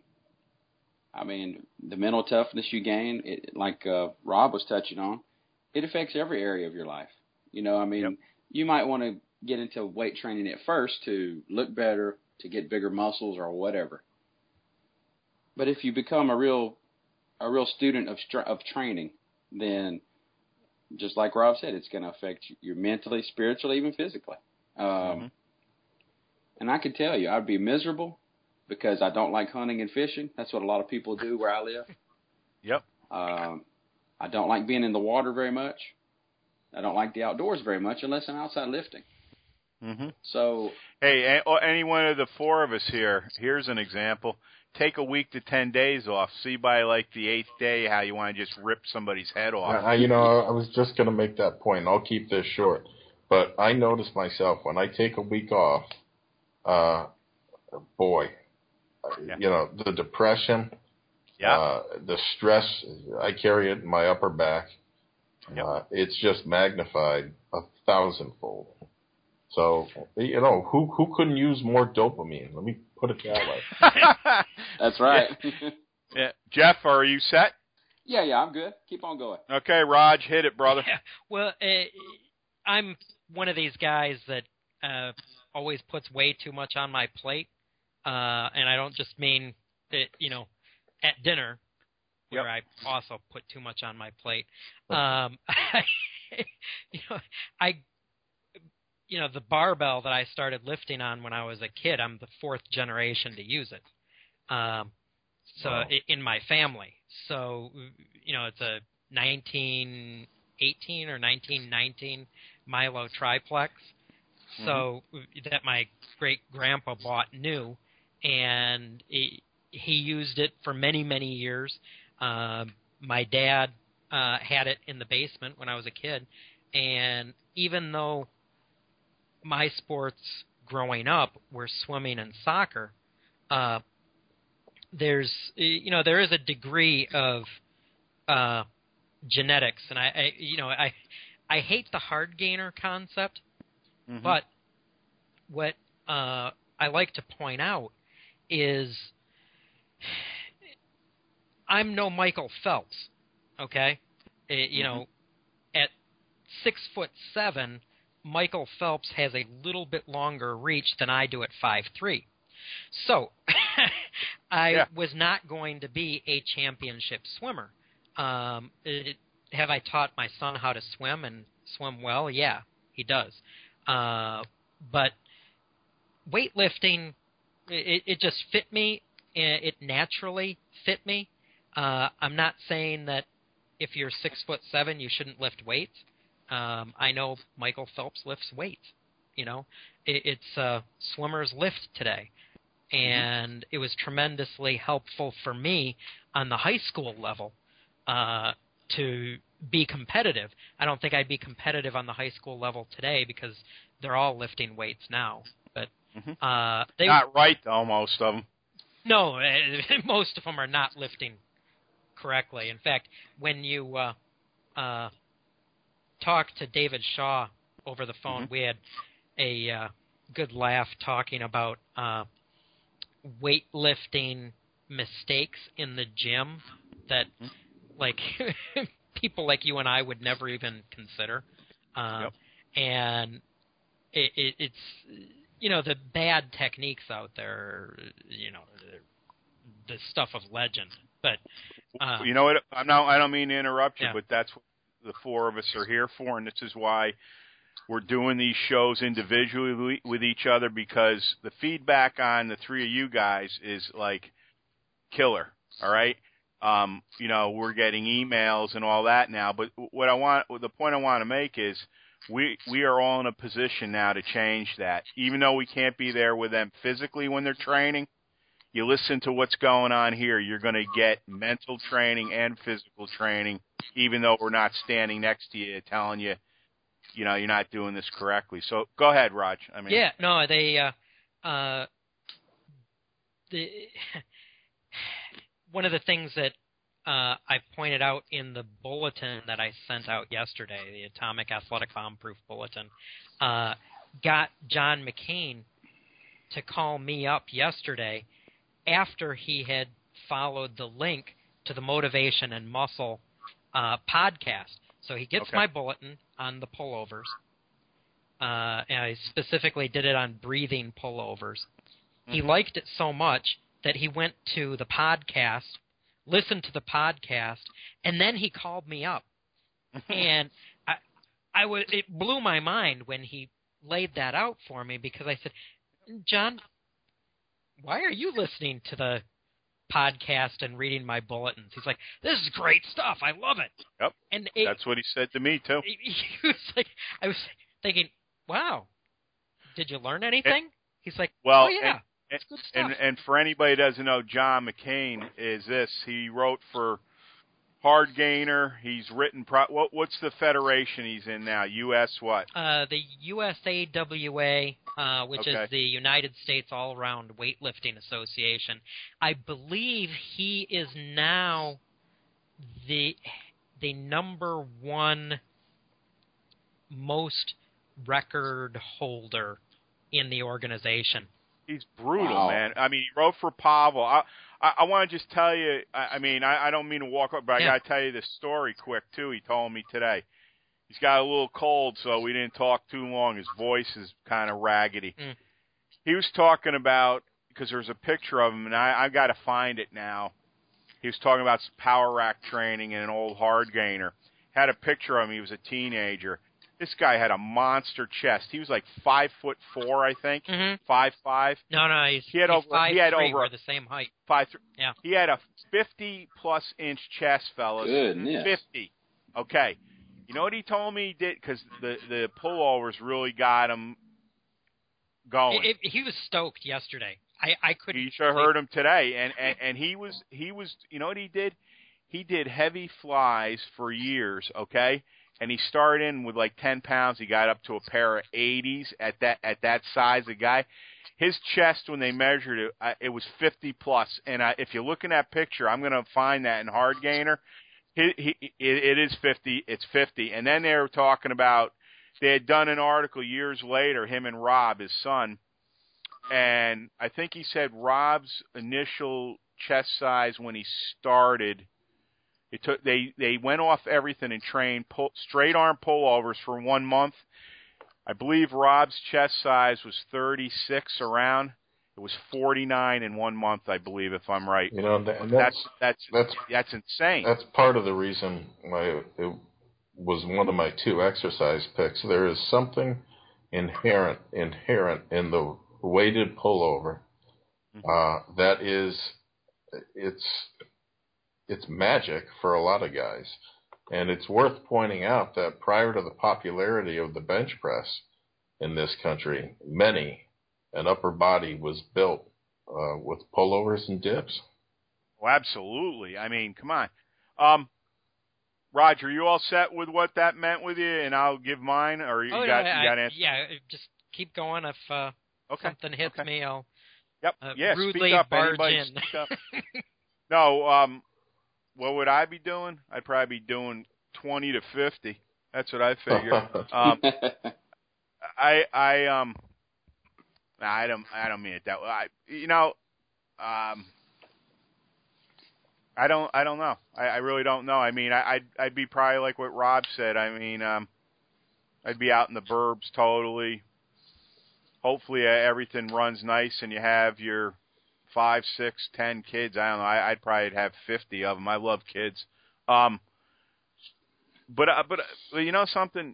the mental toughness you gain, like Rob was touching on, it affects every area of your life. Yep. You might want to get into weight training at first to look better, to get bigger muscles or whatever. But if you become a real student of training, then just like Rob said, it's going to affect you mentally, spiritually, even physically. And I can tell you, I'd be miserable because I don't like hunting and fishing. That's what a lot of people do where I live. Yep. I don't like being in the water very much. I don't like the outdoors very much unless I'm outside lifting. Mm-hmm. So, hey, any one of the four of us here, here's an example. Take a week to 10 days off. See by like the 8th day how you want to just rip somebody's head off. I was just going to make that point. I'll keep this short. But I notice myself when I take a week off, the depression, the stress, I carry it in my upper back. It's just magnified 1,000-fold. So, who couldn't use more dopamine? Let me put it that way. That's right. Yeah. Jeff, are you set? Yeah, I'm good. Keep on going. Okay, Raj, hit it, brother. Yeah. Well, I'm one of these guys that always puts way too much on my plate, and I don't just mean that, at dinner, where I also put too much on my plate. The barbell that I started lifting on when I was a kid, I'm the fourth generation to use it. In my family. So, it's a 1918 or 1919 Milo triplex. So that my great-grandpa bought new, and he used it for many, many years. My dad had it in the basement when I was a kid, and even though my sports growing up were swimming and soccer, there is a degree of genetics, and I hate the hard gainer concept, but what I like to point out is I'm no Michael Phelps, okay? At 6'7", Michael Phelps has a little bit longer reach than I do at 5'3". So I was not going to be a championship swimmer. Have I taught my son how to swim and swim well? Yeah, he does. But weightlifting, it just fit me. It naturally fit me. I'm not saying that if you're 6'7", you shouldn't lift weights. I know Michael Phelps lifts weights. It's swimmers lift today. And it was tremendously helpful for me on the high school level to be competitive. I don't think I'd be competitive on the high school level today because they're all lifting weights now. But not right, though, most of them. No, most of them are not lifting correctly. In fact, when you talked to David Shaw over the phone, we had a good laugh talking about weightlifting mistakes in the gym that people like you and I would never even consider. And it's the bad techniques out there, the stuff of legend. But you know what? I don't mean to interrupt you, but that's what the four of us are here for, and this is why we're doing these shows individually with each other, because the feedback on the three of you guys is killer. All right. We're getting emails and all that now, but the point I want to make is we are all in a position now to change that. Even though we can't be there with them physically when they're training, you listen to what's going on here, you're going to get mental training and physical training, even though we're not standing next to you telling you, you're not doing this correctly. So go ahead, Raj. One of the things that I pointed out in the bulletin that I sent out yesterday, the Atomic Athletic Bomb-Proof Bulletin, got John McCain to call me up yesterday after he had followed the link to the Motivation and Muscle podcast. So he gets my bulletin on the pullovers, and I specifically did it on breathing pullovers. He liked it so much that he went to the podcast, listened to the podcast, and then he called me up. And it blew my mind when he laid that out for me, because I said, John, why are you listening to the podcast and reading my bulletins? He's like, this is great stuff. I love it. Yep. And that's what he said to me, too. He was like, I was thinking, wow, did you learn anything? He's like, well, oh, yeah. It's good stuff. And for anybody who doesn't know, John McCain is this. He wrote for Hard Gainer. He's written what's the federation he's in now? U.S. what? The USAWA, which is the United States All-Around Weightlifting Association. I believe he is now the the number one most record holder in the organization. He's brutal, Wow. man. I mean, he wrote for Pavel. I want to just tell you, I don't mean to walk up, but I got to tell you this story quick, too. He told me today. He's got a little cold, so we didn't talk too long. His voice is kind of raggedy. He was talking about, because there's a picture of him, and I got to find it now. He was talking about power rack training and an old hard gainer. Had a picture of him. He was a teenager. This guy had a monster chest. He was like 5'4", I think, 5'5". No, he had over 5'3", we're the same height. 5'3". Yeah. He had a 50-plus inch chest, fellas. Goodness. 50. Okay. You know what he told me he did? Because the pullovers really got him going. He was stoked yesterday. I couldn't. You should have heard him today, and he was. You know what he did? He did heavy flies for years. Okay, and he started in with like 10 pounds. He got up to a pair of 80s at that size of guy. His chest, when they measured it, it was 50 plus. And if you look in that picture, I'm going to find that in hard gainer. It is 50. It's 50. And then they were talking about they had done an article years later, him and Rob, his son. And I think he said Rob's initial chest size when he started, they went off everything and trained straight arm pullovers for 1 month. I believe Rob's chest size was 36 around. It was 49 in 1 month, I believe, if I'm right. You know, that's insane. That's part of the reason why it was one of my 2 exercise picks. There is something inherent in the weighted pullover that is, it's magic for a lot of guys. And it's worth pointing out that prior to the popularity of the bench press in this country, an upper body was built with pullovers and dips. Oh, absolutely. I mean, come on. Roger, you all set with what that meant with you? And I'll give mine, or you got an answer? Yeah, just keep going. If something hits me, I'll rudely speak up. barge Anybody in. speak up. No, what would I be doing? I'd probably be doing 20 to 50. That's what I figure. I don't mean it that way. I don't know. I really don't know. I mean, I'd be probably like what Rob said. I mean, I'd be out in the burbs totally. Hopefully everything runs nice and you have your 5, 6, 10 kids. I don't know. I'd probably have 50 of them. I love kids. But you know something?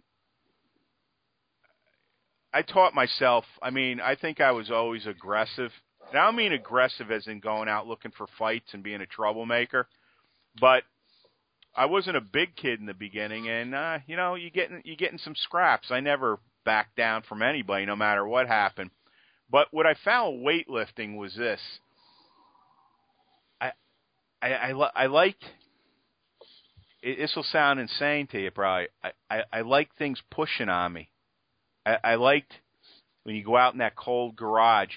I taught myself. I mean, I think I was always aggressive. And I don't mean aggressive as in going out looking for fights and being a troublemaker, but I wasn't a big kid in the beginning, and you getting some scraps. I never backed down from anybody, no matter what happened. But what I found with weightlifting was this: I liked. This will sound insane to you, probably. I like things pushing on me. I liked when you go out in that cold garage.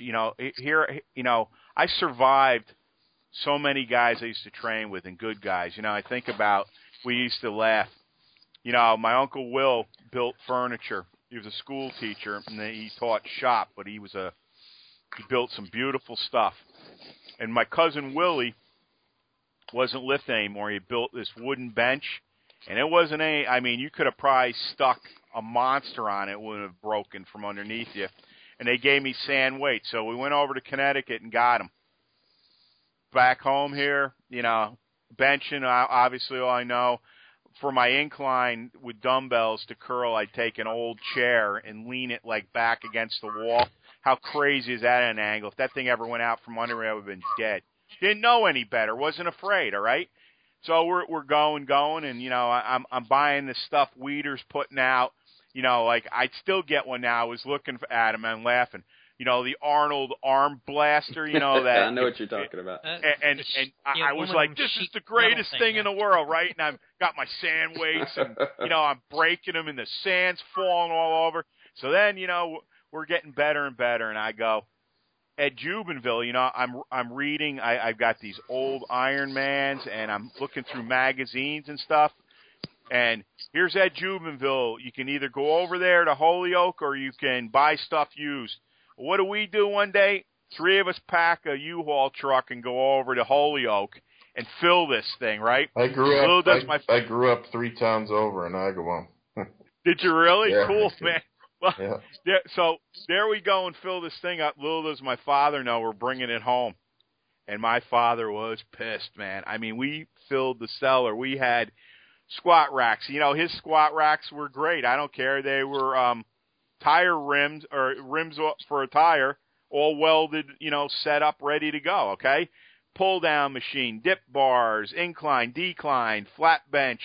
I survived so many guys I used to train with and good guys. I think about, we used to laugh. My Uncle Will built furniture. He was a school teacher, and he taught shop, but he built some beautiful stuff. And my cousin Willie wasn't lifting anymore. He built this wooden bench, and it wasn't you could have probably stuck a monster on it. It wouldn't have broken from underneath you. And they gave me sand weights. So we went over to Connecticut and got them. Back home here, benching, obviously all I know. For my incline with dumbbells to curl, I'd take an old chair and lean it like back against the wall. How crazy is that at an angle? If that thing ever went out from under me, I would have been dead. Didn't know any better. Wasn't afraid, all right? So we're going, and, I'm buying the stuff Weeder's putting out. Like I'd still get one now. I was looking at him and laughing. The Arnold arm blaster, that. I know what you're talking about. And I was like, this is the greatest thing in the world, right? And I've got my sand weights and, I'm breaking them and the sand's falling all over. So then, we're getting better and better. And I go, at Jubenville, I'm reading. I've got these old Ironmans and I'm looking through magazines and stuff. And here's Ed Jubenville. You can either go over there to Holyoke or you can buy stuff used. What do we do one day? 3 of us pack a U-Haul truck and go over to Holyoke and fill this thing, right? I grew up 3 towns over in Agawam. Did you really? Yeah, cool, man. Well, yeah. So there we go and fill this thing up. Little does my father know we're bringing it home. And my father was pissed, man. I mean, we filled the cellar. We had squat racks. You know, his squat racks were great. I don't care. They were tire rims or rims for a tire, all welded, you know, set up, ready to go, okay? Pull-down machine, dip bars, incline, decline, flat bench,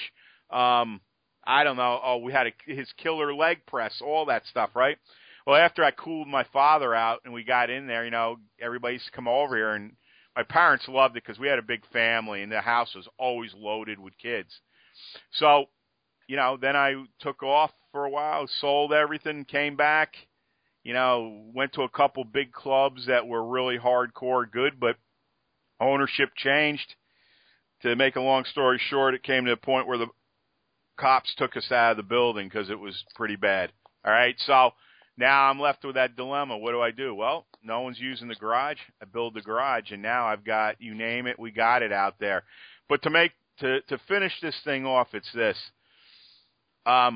I don't know. Oh, we had his killer leg press, all that stuff, right? Well, after I cooled my father out and we got in there, you know, everybody used to come over here, and my parents loved it because we had a big family, and the house was always loaded with kids. So, you know, then I took off for a while, sold everything, came back, you know, went to a couple big clubs that were really hardcore good, but ownership changed. To make a long story short, it came to a point where the cops took us out of the building because it was pretty bad. All right, so now I'm left with that dilemma. What do? Well, no one's using the garage. I build the garage, and now I've got, you name it, we got it out there. But to finish this thing off, it's this. I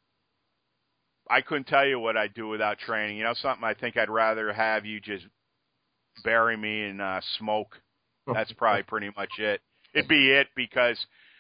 couldn't tell you what I'd do without training. You know something? I think I'd rather have you just bury me in smoke. That's probably pretty much it. It'd be it because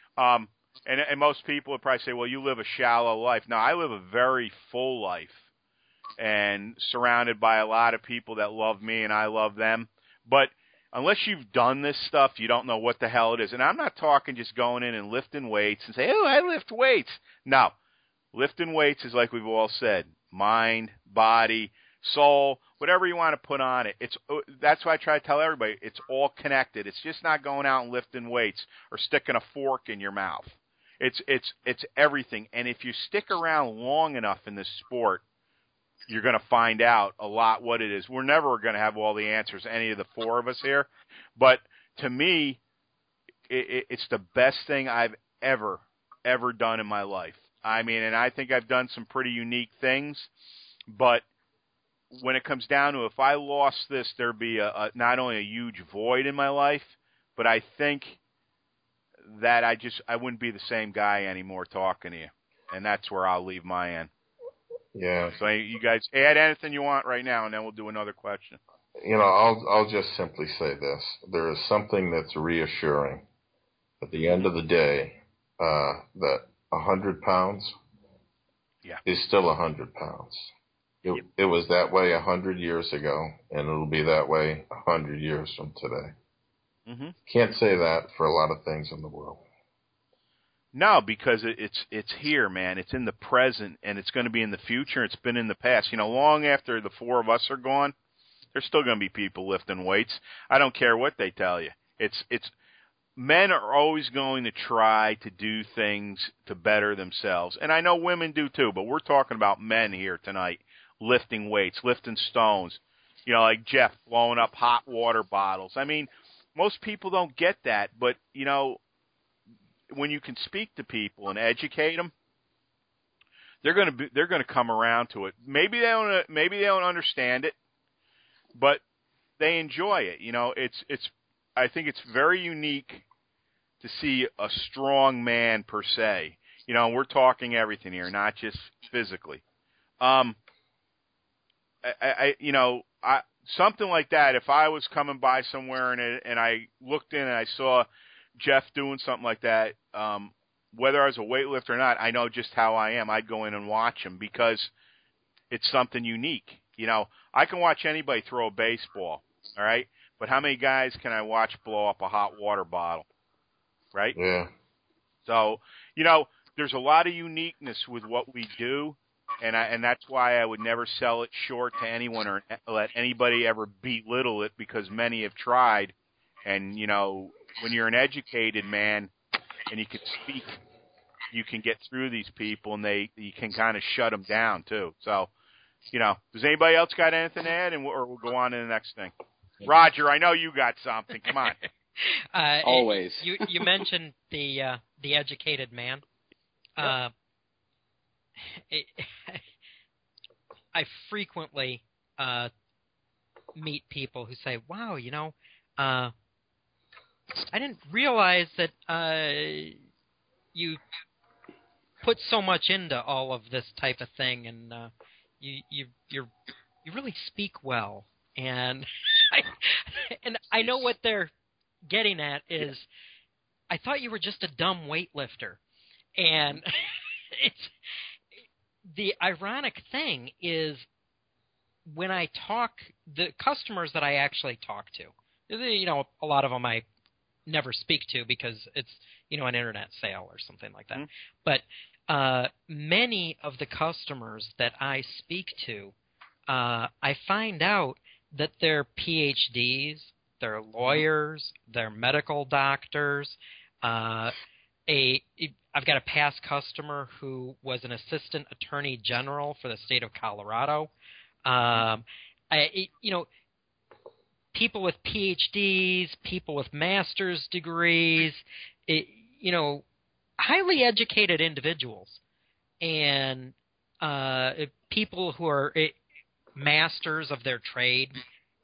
and most people would probably say, well, you live a shallow life. No, I live a very full life and surrounded by a lot of people that love me and I love them. But unless you've done this stuff, you don't know what the hell it is. And I'm not talking just going in and lifting weights and say, oh, I lift weights. No. Lifting weights is like we've all said, mind, body, soul, whatever you want to put on it. That's why I try to tell everybody, it's all connected. It's just not going out and lifting weights or sticking a fork in your mouth. It's everything. And if you stick around long enough in this sport, you're going to find out a lot what it is. We're never going to have all the answers, any of the 4 of us here. But to me, it's the best thing I've ever done in my life. I mean, and I think I've done some pretty unique things. But when it comes down to, if I lost this, there'd be not only a huge void in my life, but I think that I wouldn't be the same guy anymore talking to you. And that's where I'll leave my end. Yeah. So you guys add anything you want right now, and then we'll do another question. You know, I'll just simply say this. There is something that's reassuring at the end of the day, that 100 pounds is still 100 pounds. It was that way 100 years ago, and it'll be that way 100 years from today. Mm-hmm. Can't say that for a lot of things in the world. No, because it's here, man. It's in the present, and it's going to be in the future. It's been in the past. You know, long after the 4 of us are gone, there's still going to be people lifting weights. I don't care what they tell you. It's men are always going to try to do things to better themselves, and I know women do too. But we're talking about men here tonight, lifting weights, lifting stones. You know, like Jeff blowing up hot water bottles. I mean, most people don't get that, but, you know, when you can speak to people and educate them, they're going to come around to it. Maybe they don't understand it, but they enjoy it. You know, I think it's very unique to see a strong man per se. You know, we're talking everything here, not just physically. Something like that, if I was coming by somewhere and I looked in and I saw Jeff doing something like that, whether I was a weightlifter or not, I know just how I am. I'd go in and watch him because it's something unique. You know, I can watch anybody throw a baseball, all right? But how many guys can I watch blow up a hot water bottle, right? Yeah. So, you know, there's a lot of uniqueness with what we do. And that's why I would never sell it short to anyone or let anybody ever belittle it, because many have tried. And, you know, when you're an educated man and you can speak, you can get through these people, and you can kind of shut them down too. So, you know, does anybody else got anything to add, or we'll go on to the next thing? Roger, I know you got something. Come on. Always. You mentioned the educated man. I frequently meet people who say, "Wow, I didn't realize that you put so much into all of this type of thing, and you really speak well." And I know what they're getting at is, I thought you were just a dumb weightlifter, and it's the ironic thing is when I talk, the customers that I actually talk to, a lot of them I never speak to because it's, an internet sale or something like that. Mm-hmm. But many of the customers that I speak to, I find out that they're PhDs, they're lawyers, they're medical doctors. I've got a past customer who was an assistant attorney general for the state of Colorado. People with PhDs, people with master's degrees, highly educated individuals, and people who are masters of their trade.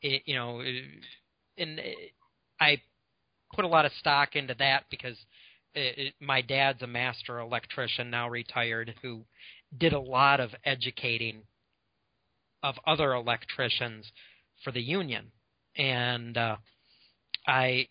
And I put a lot of stock into that because my dad's a master electrician, now retired, who did a lot of educating of other electricians for the union. And the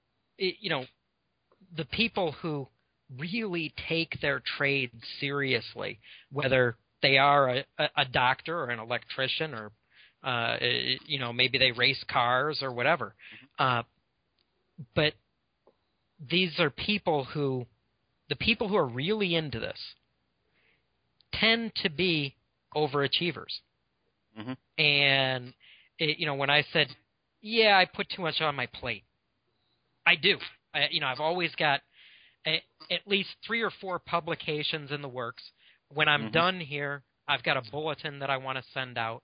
people who really take their trade seriously, whether they are a doctor or an electrician or maybe they race cars or whatever, but these are the people who are really into this tend to be overachievers. Mm-hmm. And when I said, yeah, I put too much on my plate, I do. I've always got at least 3 or 4 publications in the works. When I'm mm-hmm. done here, I've got a bulletin that I want to send out.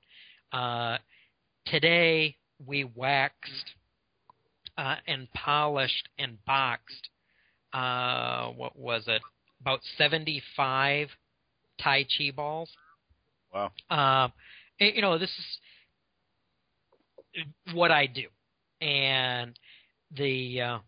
Today we waxed and polished and boxed, what was it, about 75 Tai Chi balls. Wow. This is what I do. And the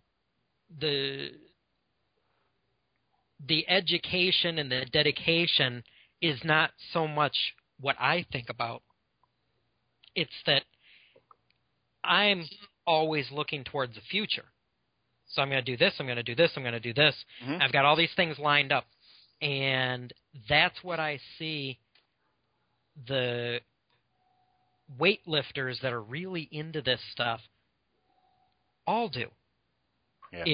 education and the dedication is not so much what I think about. It's that I'm always looking towards the future. So I'm going to do this, I'm going to do this, I'm going to do this. Mm-hmm. I've got all these things lined up. And that's what I see the weightlifters that are really into this stuff all do. Yeah.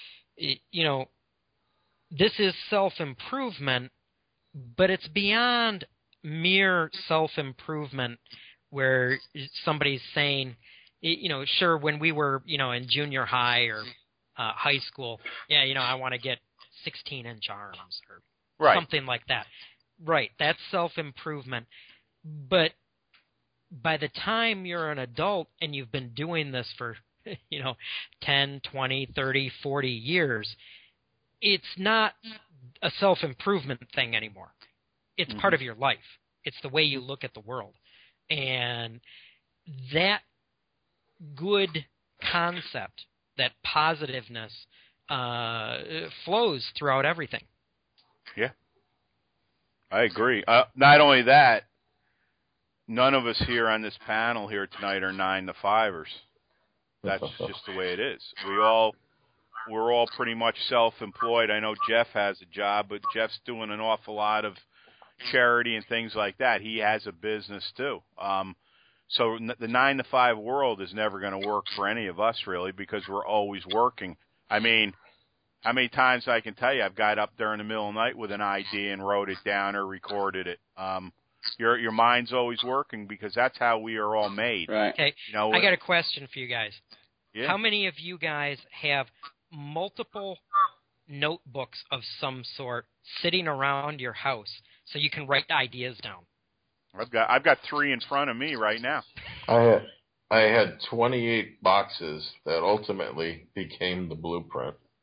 This is self-improvement, but it's beyond mere self-improvement where somebody's saying, sure, when we were, in junior high or high school, I want to get 16-inch arms or right. something like that. Right, that's self-improvement. But by the time you're an adult and you've been doing this for, 10, 20, 30, 40 years, it's not a self-improvement thing anymore. It's mm-hmm. part of your life. It's the way you look at the world. And that good concept, that positiveness, flows throughout everything. Yeah. I agree. Not only that, none of us here on this panel here tonight are 9-to-5ers. That's just the way it is. We're all pretty much self-employed. I know Jeff has a job, but Jeff's doing an awful lot of charity and things like that. He has a business too. So the 9-to-5 world is never going to work for any of us really because we're always working. I mean, how many times I can tell you I've got up there in the middle of the night with an idea and wrote it down or recorded it. Your mind's always working because that's how we are all made. Right. Okay. I got a question for you guys. Yeah. How many of you guys have multiple notebooks of some sort sitting around your house so you can write ideas down? I've got 3 in front of me right now. I had 28 boxes that ultimately became the blueprint.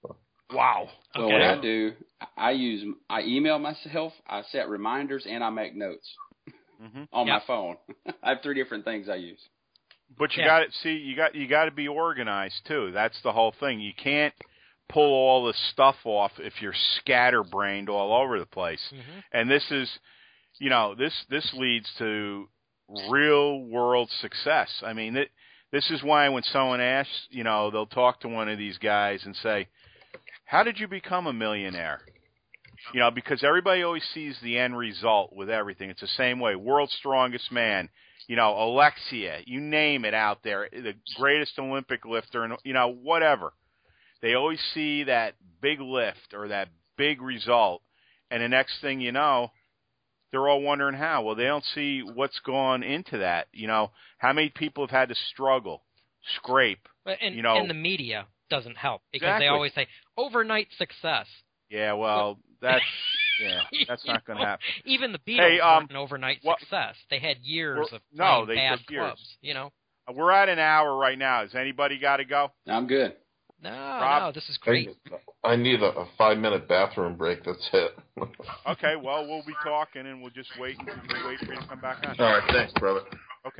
Wow. Well, Okay. what I do, I email myself, I set reminders, and I make notes on my phone. I have 3 different things I use. But you got to see, you got to be organized too. That's the whole thing. You can't pull all this stuff off if you're scatterbrained all over the place. Mm-hmm. And this is, this leads to real world success. I mean, this is why when someone asks, they'll talk to one of these guys and say, "How did you become a millionaire?" Because everybody always sees the end result with everything. It's the same way. World's strongest man, Alexia, you name it out there, the greatest Olympic lifter, and whatever. They always see that big lift or that big result, and the next thing you know, they're all wondering how. Well, they don't see what's gone into that. How many people have had to struggle, scrape. And the media doesn't help because they always say overnight success. Yeah, well, that's not going to happen. Even the Beatles weren't an overnight success. They had years of playing bad clubs. We're at an hour right now. Has anybody got to go? I'm good. No, this is great. I need a 5-minute bathroom break. That's it. Okay, well, we'll be talking, and we'll just wait for you to come back on. All right, thanks, brother. Okay.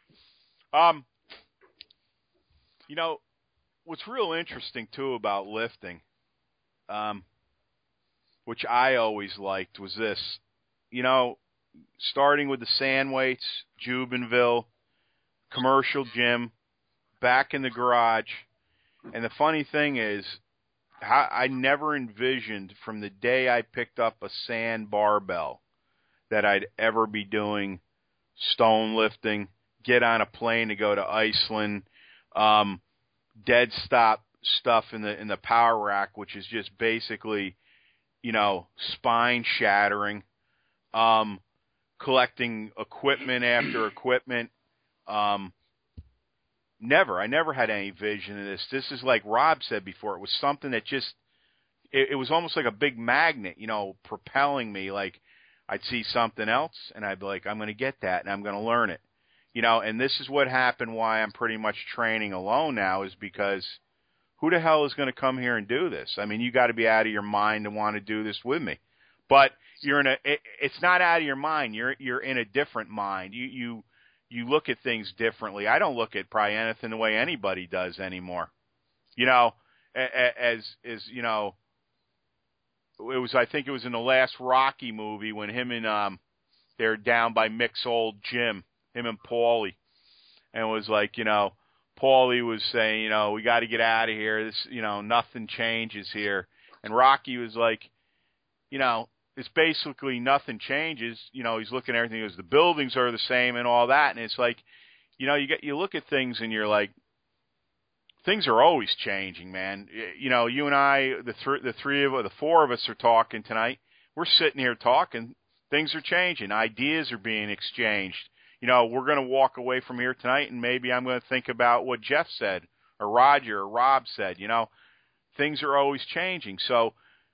What's real interesting, too, about lifting, which I always liked, was this. Starting with the sand weights, Jubenville, commercial gym, back in the garage. And the funny thing is, I never envisioned from the day I picked up a sand barbell that I'd ever be doing stone lifting, get on a plane to go to Iceland, dead stop stuff in the power rack, which is just basically, spine shattering, collecting equipment after equipment. I never had any vision of this. This is like Rob said before. It was something that just, it was almost like a big magnet, propelling me. Like I'd see something else and I'd be like, I'm going to get that and I'm going to learn it. And this is what happened why I'm pretty much training alone now, is because who the hell is going to come here and do this? I mean, you got to be out of your mind to want to do this with me. But it's not out of your mind. You're in a different mind. You look at things differently. I don't look at probably anything the way anybody does anymore. I think it was in the last Rocky movie when him and they're down by Mick's old gym, him and Paulie, and it was like, Paulie was saying, we got to get out of here. This, nothing changes here, and Rocky was like, it's basically nothing changes. He's looking at everything as the buildings are the same and all that. And it's like, you look at things and you're like, things are always changing, man. You and I, the 4 of us are talking tonight. We're sitting here talking. Things are changing. Ideas are being exchanged. We're going to walk away from here tonight and maybe I'm going to think about what Jeff said or Roger or Rob said. Things are always changing. So,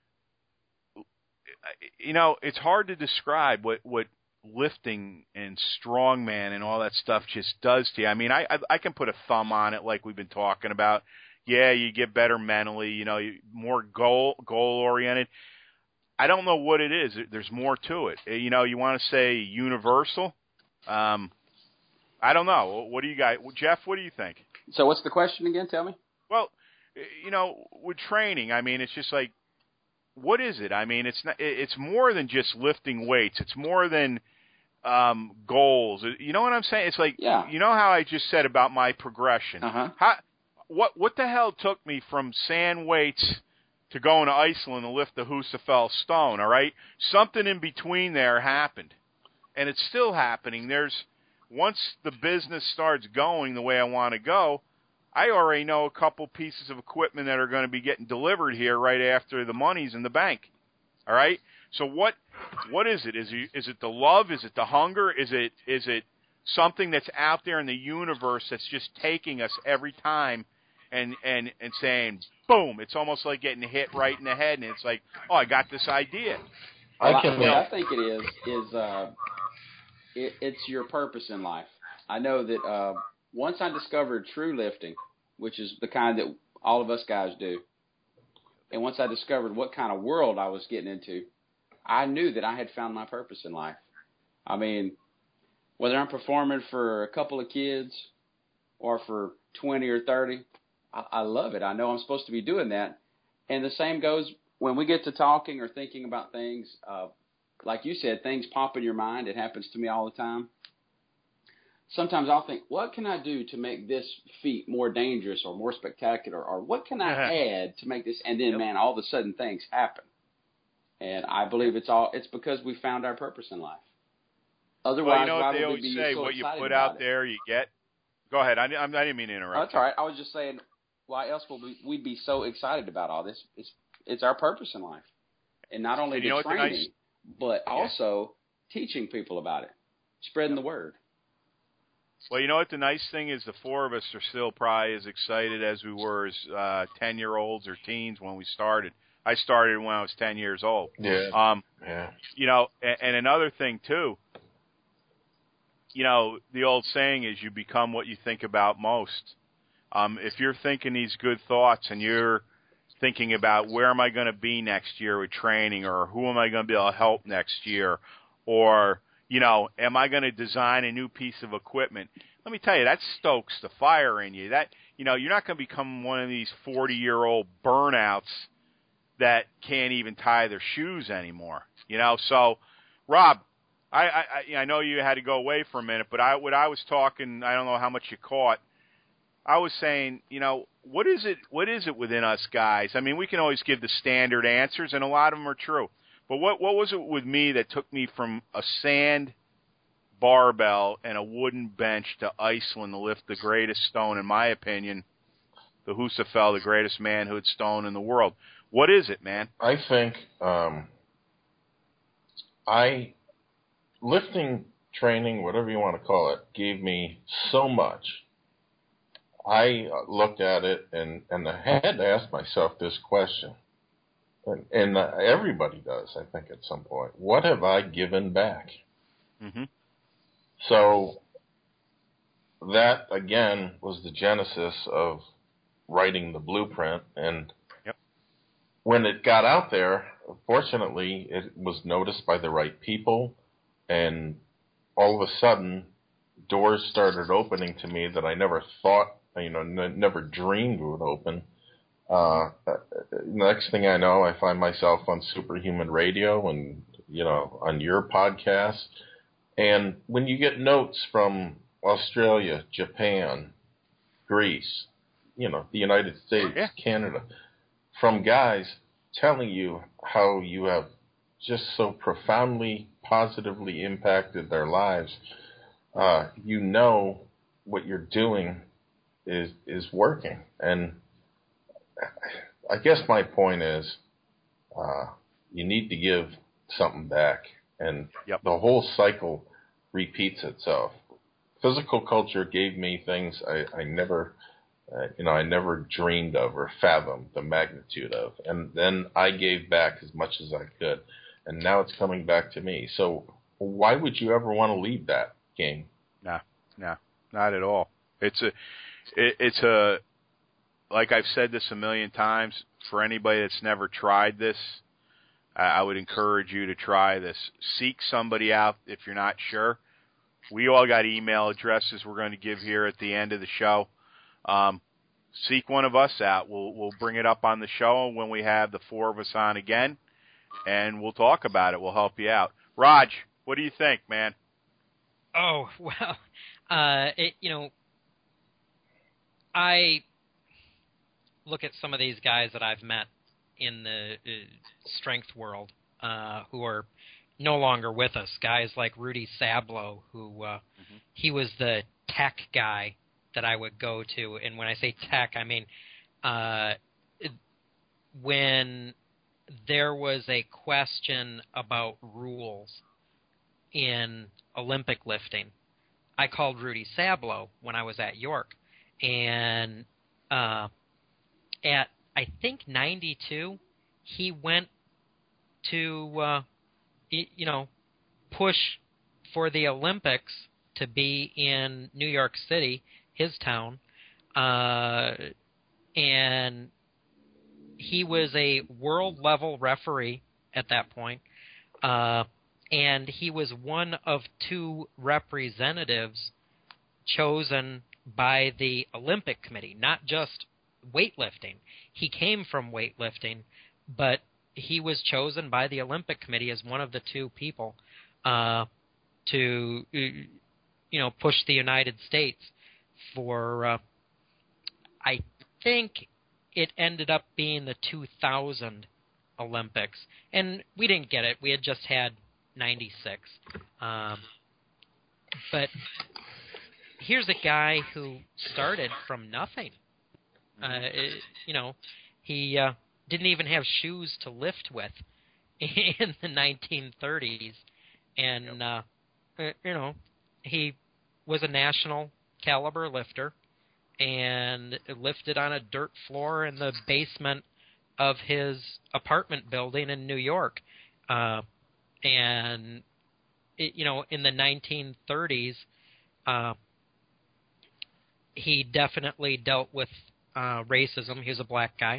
it's hard to describe what lifting and strongman and all that stuff just does to you. I mean, I can put a thumb on it like we've been talking about. Yeah, you get better mentally, more goal-oriented. I don't know what it is. There's more to it. You want to say universal? I don't know. What do you guys, Jeff, what do you think? So what's the question again? Tell me. Well, with training, I mean, it's just like, what is it? I mean, it's more than just lifting weights. It's more than goals. You know what I'm saying? It's like, how I just said about my progression. What the hell took me from sand weights to going to Iceland to lift the Husafell stone, all right? Something in between there happened, and it's still happening. Once the business starts going the way I want to go, I already know a couple pieces of equipment that are going to be getting delivered here right after the money's in the bank. All right? So what is it? Is it the love? Is it the hunger? Is it something that's out there in the universe that's just taking us every time and saying, boom, it's almost like getting hit right in the head, and it's like, oh, I got this idea. What I think it is it's your purpose in life. I know that once I discovered true lifting, which is the kind that all of us guys do, And once I discovered what kind of world I was getting into, I knew that I had found my purpose in life. I mean, whether I'm performing for a couple of kids or for 20 or 30, I love it. I know I'm supposed to be doing that. And the same goes when we get to talking or thinking about things. Like you said, things pop in your mind. It happens to me all the time. Sometimes I'll think, what can I do to make this feat more dangerous or more spectacular? Or what can I add to make this? And then, man, all of a sudden things happen. And I believe it's because we found our purpose in life. Otherwise, well, you know what why they would always we be say, so what you excited put about out it? there, you get. Go ahead. I didn't mean to interrupt. Oh, that's all right. I was just saying, why else would we be so excited about all this? It's our purpose in life. And not only the training, but also teaching people about it, spreading the word. Well, you know what the nice thing is? The four of us are still probably as excited as we were as 10-year-olds or teens when we started. I started when I was 10 years old. Yeah. You know, and another thing, too, you know, the old saying is you become what you think about most. If you're thinking these good thoughts and you're thinking about where am I going to be next year with training, or who am I going to be able to help next year, or, you know, am I going to design a new piece of equipment? Let me tell you, that stokes the fire in you. That, you know, you're not going to become one of these 40-year-old burnouts that can't even tie their shoes anymore. You know, so, Rob, I know you had to go away for a minute, but what I was talking, I don't know how much you caught. I was saying, you know, what is it within us guys? I mean, we can always give the standard answers, and a lot of them are true. But what was it with me that took me from a sand barbell and a wooden bench to Iceland to lift the greatest stone, in my opinion, the Husafell, the greatest manhood stone in the world? What is it, man? I think lifting, training, whatever you want to call it, gave me so much. I looked at it and I had to ask myself this question, and everybody does, I think, at some point. What have I given back? Mm-hmm. So that, again, was the genesis of writing the blueprint, and when it got out there, fortunately, it was noticed by the right people, and all of a sudden, doors started opening to me that I never thought, never dreamed would open. Next thing I know, I find myself on Superhuman Radio and, on your podcast. And when you get notes from Australia, Japan, Greece, the United States, Canada, from guys telling you how you have just so profoundly, positively impacted their lives, what you're doing is working. And I guess my point is you need to give something back. And the whole cycle repeats itself. Physical culture gave me things I never dreamed of or fathomed the magnitude of. And then I gave back as much as I could. And now it's coming back to me. So why would you ever want to leave that game? No, not at all. It's a, like I've said this a million times, for anybody that's never tried this, I would encourage you to try this. Seek somebody out if you're not sure. We all got email addresses we're going to give here at the end of the show. Seek one of us out. We'll bring it up on the show when we have the four of us on again, and we'll talk about it. We'll help you out. Raj, what do you think, man? Oh, well, I look at some of these guys that I've met in the strength world who are no longer with us. Guys like Rudy Sablo, who he was the tech guy that I would go to. And when I say tech, I mean when there was a question about rules in Olympic lifting, I called Rudy Sablo when I was at York. And at, I think, 92, he went to, push for the Olympics to be in New York City, his town, and he was a world-level referee at that point, and he was one of 2 representatives chosen by the Olympic Committee, not just weightlifting. He came from weightlifting, but he was chosen by the Olympic Committee as one of the 2 people to push the United States for, I think it ended up being the 2000 Olympics. And we didn't get it. We had just had 96. But here's a guy who started from nothing. He didn't even have shoes to lift with in the 1930s. And, he was a national caliber lifter and lifted on a dirt floor in the basement of his apartment building in New York. In the 1930s, he definitely dealt with racism. He was a black guy.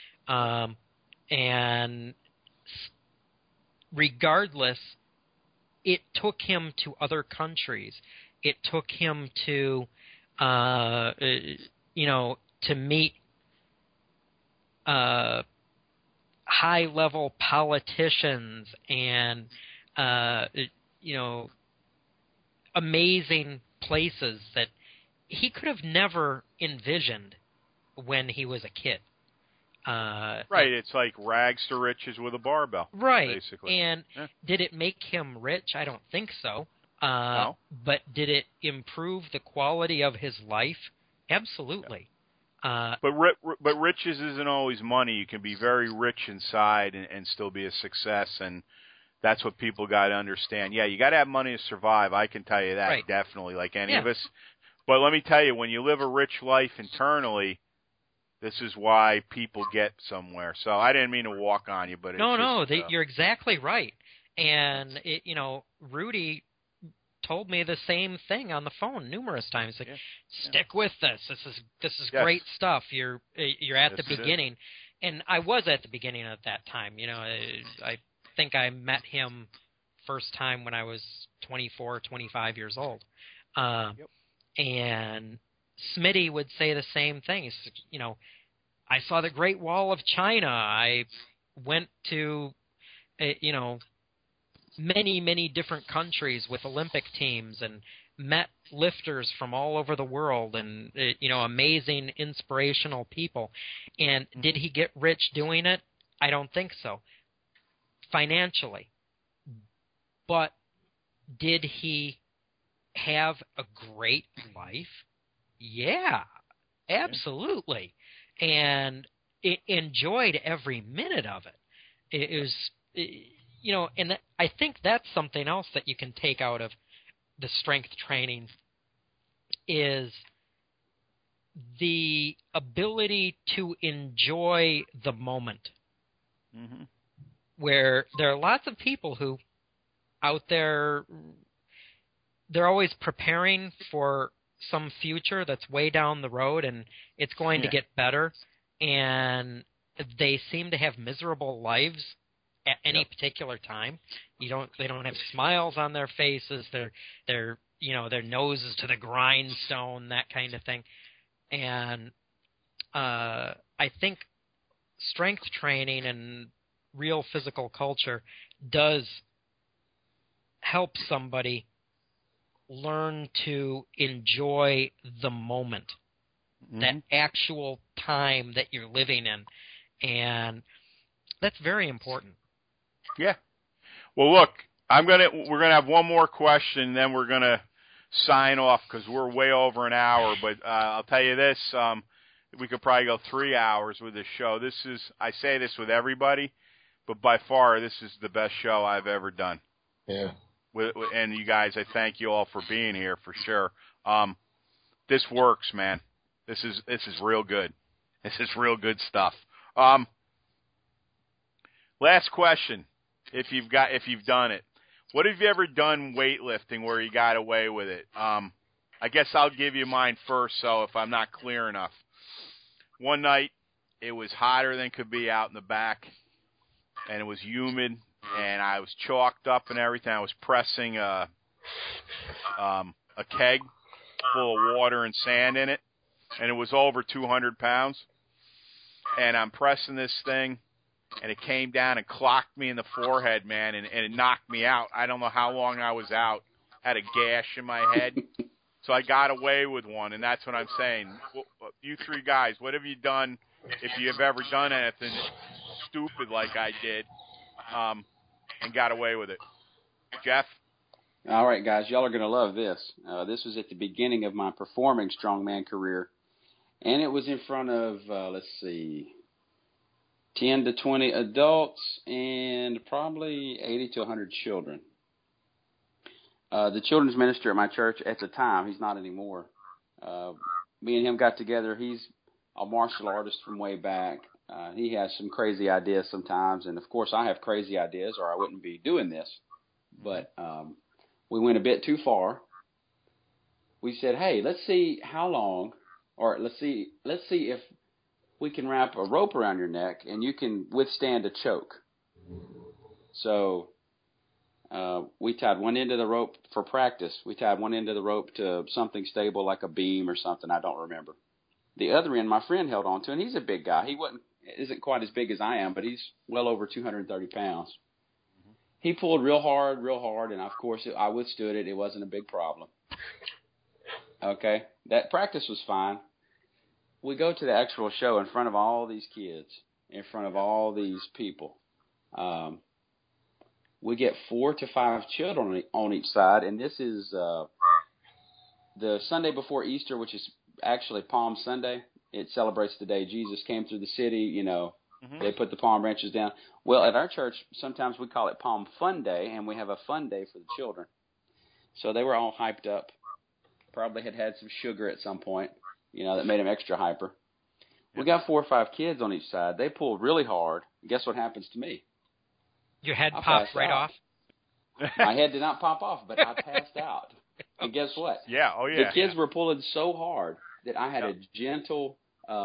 And regardless, it took him to other countries. It took him to, to meet high-level politicians and, amazing places that he could have never envisioned when he was a kid. Right, it's like rags to riches with a barbell. Right, basically. And did it make him rich? I don't think so. No. But did it improve the quality of his life? Absolutely. But riches isn't always money. You can be very rich inside and still be a success, and that's what people got to understand. Yeah, you got to have money to survive. I can tell you that, right. Definitely, like any of us. But let me tell you, when you live a rich life internally, this is why people get somewhere. So I didn't mean to walk on you, but you're exactly right. And Rudy told me the same thing on the phone numerous times. Like, stick with this. This is great stuff. You're at the beginning, and I was at the beginning at that time. I think I met him first time when I was 24, 25 years old. And Smitty would say the same thing. He's, I saw the Great Wall of China. I went to, many, many different countries with Olympic teams and met lifters from all over the world and, amazing, inspirational people. And did he get rich doing it? I don't think so. Financially. But did he have a great life? Yeah, absolutely. And it enjoyed every minute of it. It was, and I think that's something else that you can take out of the strength training is the ability to enjoy the moment. Mm-hmm. Where there are lots of people who out there, they're always preparing for some future that's way down the road and it's going to get better, and they seem to have miserable lives at any particular time. They don't have smiles on their faces. Their nose is to the grindstone, that kind of thing. And I think strength training and real physical culture does help somebody learn to enjoy the moment, that actual time that you're living in. And that's very important. Yeah. Well, look, we're gonna have one more question, then we're gonna sign off because we're way over an hour. But I'll tell you this: we could probably go 3 hours with this show. I say this with everybody, but by far this is the best show I've ever done. Yeah. And you guys, I thank you all for being here for sure. This works, man. This is real good. This is real good stuff. Last question. If you've done it, what have you ever done weightlifting where you got away with it? I guess I'll give you mine first. So if I'm not clear enough, one night it was hotter than could be out in the back, and it was humid, and I was chalked up and everything. I was pressing a keg full of water and sand in it, and it was over 200 pounds. And I'm pressing this thing, and it came down and clocked me in the forehead, man, and it knocked me out. I don't know how long I was out. Had a gash in my head. So I got away with one, and that's what I'm saying. You three guys, what have you done, if you have ever done anything stupid like I did, and got away with it? Jeff? All right, guys, y'all are going to love this. This was at the beginning of my performing strongman career, and it was in front of, 10 to 20 adults and probably 80 to 100 children. The children's minister at my church at the time, he's not anymore. Me and him got together. He's a martial artist from way back. He has some crazy ideas sometimes, and of course I have crazy ideas or I wouldn't be doing this. But we went a bit too far. We said, hey, let's see how long, or let's see if we can wrap a rope around your neck and you can withstand a choke. So we tied one end of the rope for practice. We tied one end of the rope to something stable like a beam or something. I don't remember. The other end, my friend held on to, and he's a big guy. He isn't quite as big as I am, but he's well over 230 pounds. Mm-hmm. He pulled real hard, and of course I withstood it. It wasn't a big problem. Okay, that practice was fine. We go to the actual show in front of all these kids, in front of all these people. We get 4 to 5 children on each side, and this is the Sunday before Easter, which is actually Palm Sunday. It celebrates the day Jesus came through the city, you know. Mm-hmm. They put the palm branches down. Well, at our church, sometimes we call it Palm Fun Day, and we have a fun day for the children. So they were all hyped up. Probably had some sugar at some point, you know, that made them extra hyper. We got 4 or 5 kids on each side. They pulled really hard. Guess what happens to me? Your head popped right off? My head did not pop off, but I passed out. And guess what? Yeah, oh yeah. The kids were pulling so hard that I had a gentle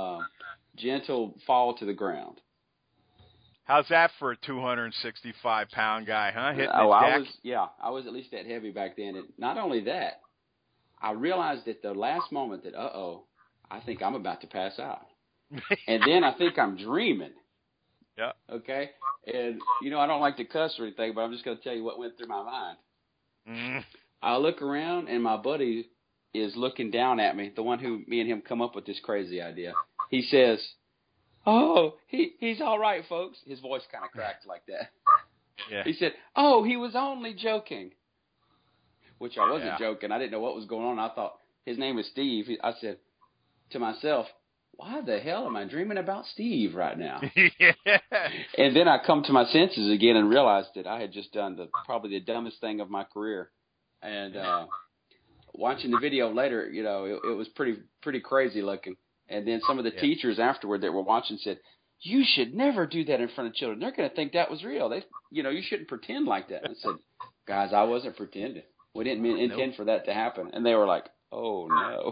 fall to the ground. How's that for a 265-pound guy, huh? Hitting his deck? I was at least that heavy back then. And not only that, I realized at the last moment that, I think I'm about to pass out. And then I think I'm dreaming. Yeah. Okay? And, you know, I don't like to cuss or anything, but I'm just going to tell you what went through my mind. Mm. I look around, and my buddy is looking down at me, the one who me and him come up with this crazy idea. He says, he's all right, folks. His voice kind of cracked like that. Yeah. He said, he was only joking. Which I wasn't joking. I didn't know what was going on. I thought his name was Steve. I said to myself, why the hell am I dreaming about Steve right now? Yeah. And then I come to my senses again and realized that I had just done probably the dumbest thing of my career. And watching the video later, you know, it was pretty crazy looking. And then some of the teachers afterward that were watching said, you should never do that in front of children. They're going to think that was real. You shouldn't pretend like that. And I said, guys, I wasn't pretending. We didn't intend for that to happen. And they were like, oh, no.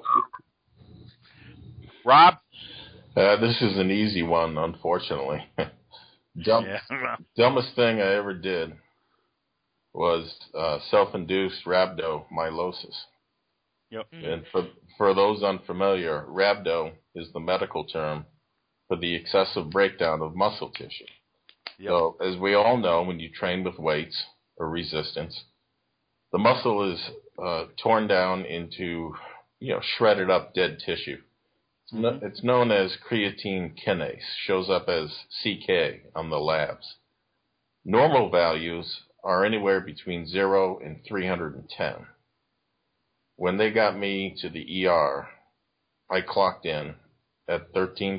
Rob? This is an easy one, unfortunately. Dumbest thing I ever did was self-induced rhabdomyolysis. Yep. And for those unfamiliar, rhabdo is the medical term for the excessive breakdown of muscle tissue. Yep. So, as we all know, when you train with weights or resistance, the muscle is torn down into, shredded up dead tissue. It's known as creatine kinase, shows up as CK on the labs. Normal values are anywhere between 0 and 310. When they got me to the ER, I clocked in at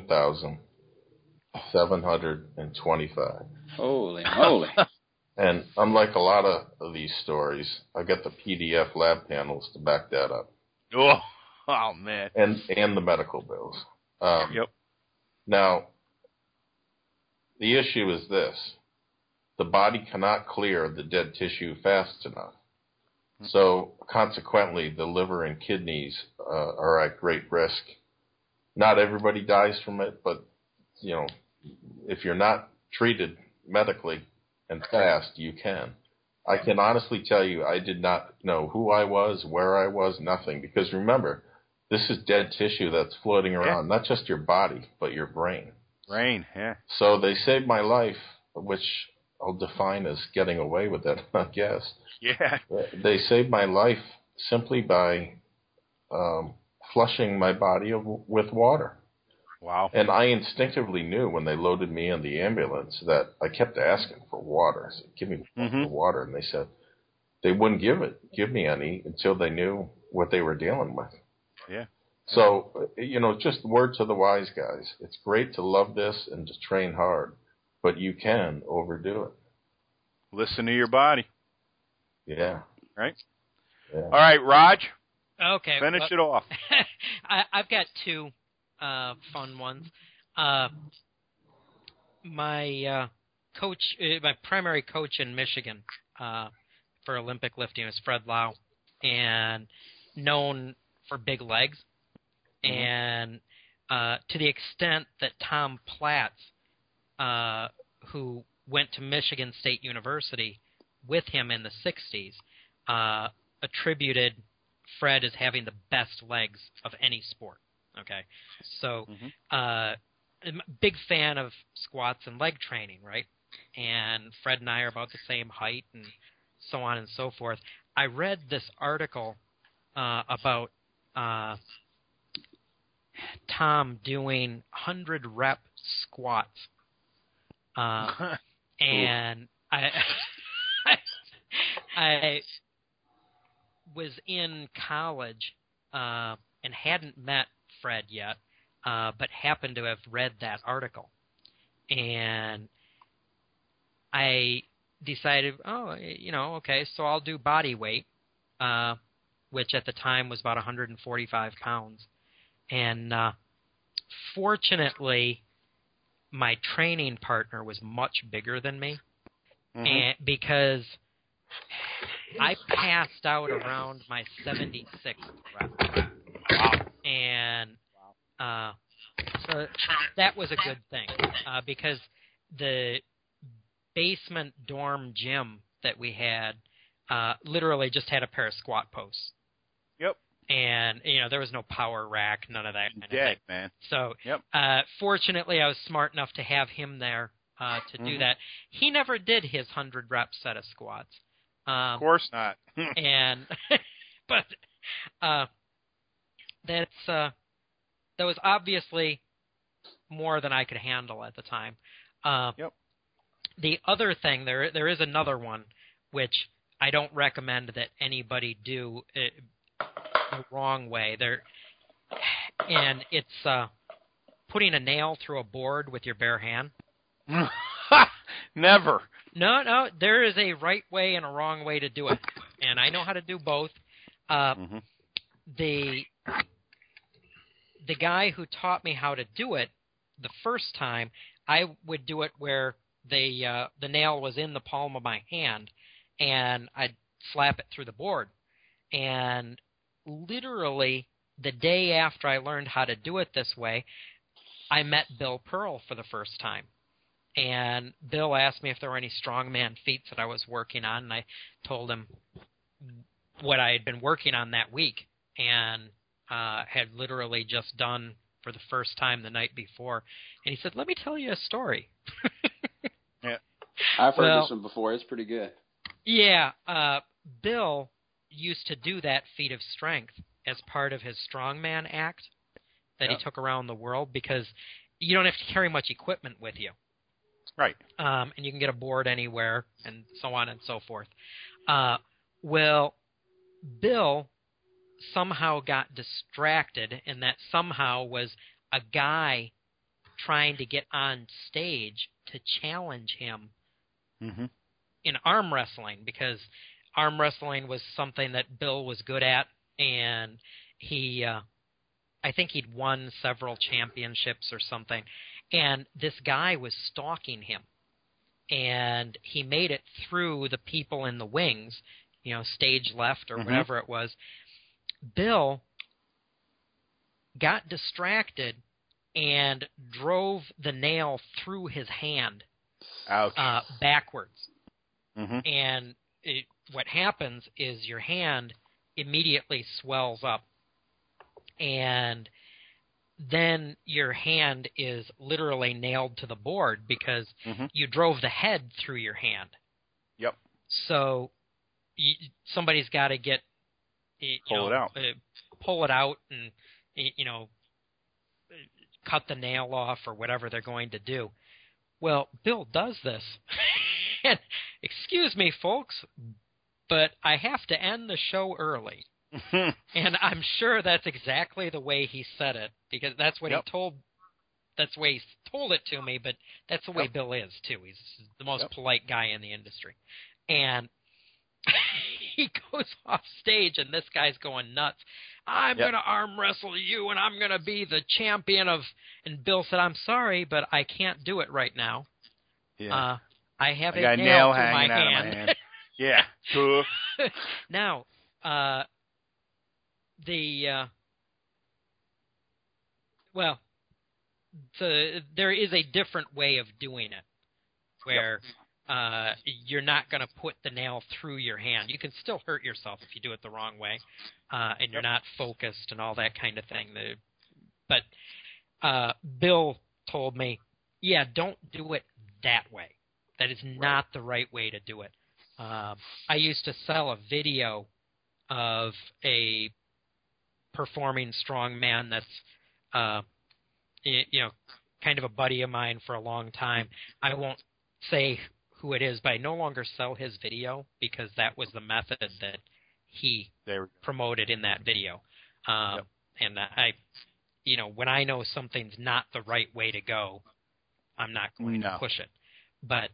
13,725. Holy moly. And unlike a lot of these stories, I got the PDF lab panels to back that up. Oh man. And the medical bills. Yep. Now, the issue is this. The body cannot clear the dead tissue fast enough. So, consequently, the liver and kidneys are at great risk. Not everybody dies from it, but if you're not treated medically and fast, you can. I can honestly tell you I did not know who I was, where I was, nothing. Because remember, this is dead tissue that's floating around, not just your body, but your brain. Brain, yeah. So they saved my life, which I'll define as getting away with it, I guess. Yeah. They saved my life simply by flushing my body with water. Wow. And I instinctively knew when they loaded me in the ambulance that I kept asking for water. I said, give me water. And they said they wouldn't give me any until they knew what they were dealing with. Yeah. So, just word to the wise guys. It's great to love this and to train hard, but you can overdo it. Listen to your body. Yeah. Right? Yeah. All right, Raj. Okay. Finish it off. I've got two fun ones. My coach, my primary coach in Michigan for Olympic lifting was Fred Lau, and known for big legs. And to the extent that Tom Platz, who went to Michigan State University with him in the 60s, attributed Fred as having the best legs of any sport. Okay, so I'm a big fan of squats and leg training, right? And Fred and I are about the same height and so on and so forth. I read this article about Tom doing 100-rep squats, and I was in college and hadn't met Fred yet, but happened to have read that article. And I decided, okay, so I'll do body weight, which at the time was about 145 pounds. And fortunately, my training partner was much bigger than me, and because I passed out around my 76th rep. And so that was a good thing because the basement dorm gym that we had literally just had a pair of squat posts. Yep. And, there was no power rack, none of that kind of thing. Man. So fortunately, I was smart enough to have him there to do that. He never did his 100-rep set of squats. Of course not. But that was obviously more than I could handle at the time. The other thing, there is another one, which I don't recommend that anybody do the wrong way. And it's putting a nail through a board with your bare hand. Never. No, there is a right way and a wrong way to do it, and I know how to do both. The guy who taught me how to do it the first time, I would do it where the nail was in the palm of my hand, and I'd slap it through the board. And literally the day after I learned how to do it this way, I met Bill Pearl for the first time. And Bill asked me if there were any strongman feats that I was working on, and I told him what I had been working on that week and had literally just done for the first time the night before. And he said, "Let me tell you a story." Yeah, I've heard this one before. It's pretty good. Yeah, Bill used to do that feat of strength as part of his strongman act that he took around the world, because you don't have to carry much equipment with you. Right. And you can get a board anywhere and so on and so forth. Well, Bill somehow got distracted, and that somehow was a guy trying to get on stage to challenge him in arm wrestling, because arm wrestling was something that Bill was good at, and he I think he'd won several championships or something. And this guy was stalking him, and he made it through the people in the wings, stage left or whatever it was. Bill got distracted and drove the nail through his hand. Ouch. Backwards. Mm-hmm. And what happens is your hand immediately swells up, and then your hand is literally nailed to the board because you drove the head through your hand. Yep. So somebody's got to get pull it out and cut the nail off or whatever they're going to do. Well, Bill does this. And excuse me, folks, but I have to end the show early. And I'm sure that's exactly the way he said it, because that's what he told. That's the way he told it to me, but that's the way Bill is too. He's the most polite guy in the industry. And he goes off stage, and this guy's going nuts. I'm going to arm wrestle you, and I'm going to be the champion of. And Bill said, "I'm sorry, but I can't do it right now. Yeah. I have a nail through hanging my out hand." of my hand. Yeah. Cool. Now, there is a different way of doing it, where you're not going to put the nail through your hand. You can still hurt yourself if you do it the wrong way, and you're not focused and all that kind of thing. But Bill told me, don't do it that way. That is not the right way to do it. I used to sell a video of a performing strongman that's, kind of a buddy of mine for a long time. I won't say who it is, but I no longer sell his video because that was the method that he promoted in that video. And I, when I know something's not the right way to go, I'm not going to push it. But,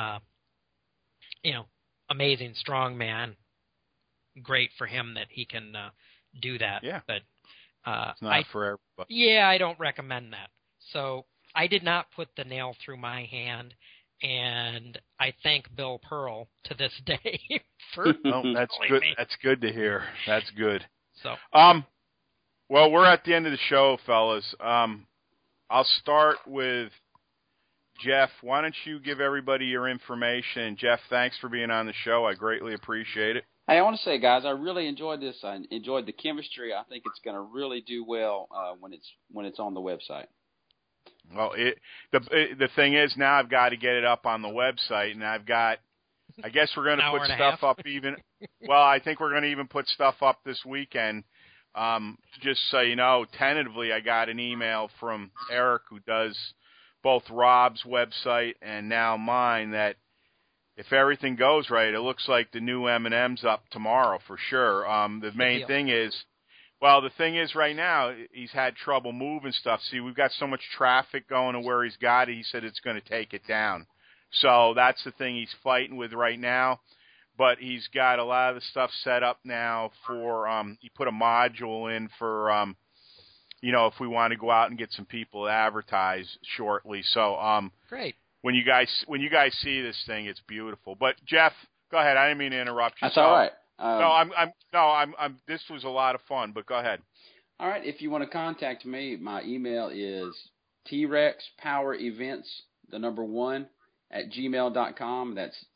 amazing strong man. Great for him that he can do that. Yeah. But it's not for everybody. Yeah, I don't recommend that. So I did not put the nail through my hand, and I thank Bill Pearl to this day for that's good. me. That's good to hear. That's good. So well, we're at the end of the show, fellas. I'll start with Jeff. Why don't you give everybody your information? Jeff, thanks for being on the show. I greatly appreciate it. Hey, I want to say, guys, I really enjoyed this. I enjoyed the chemistry. I think it's going to really do well when it's on the website. Well, the thing is, now I've got to get it up on the website, and I guess we're going to put stuff up even. Well, I think we're going to even put stuff up this weekend. Just so you know, tentatively, I got an email from Eric, who does both Rob's website and now mine, that if everything goes right, it looks like the new M&M's up tomorrow for sure. The main thing is, the thing is right now, he's had trouble moving stuff. See, we've got so much traffic going to where he's got it, he said it's going to take it down. So that's the thing he's fighting with right now. But he's got a lot of the stuff set up now for, he put a module in for, if we want to go out and get some people to advertise shortly. So, great. When you guys see this thing, it's beautiful. But Jeff, go ahead. I didn't mean to interrupt you. That's all right. I'm. This was a lot of fun. But go ahead. All right. If you want to contact me, my email is TREXPowerEvents, 1, @gmail.com. That's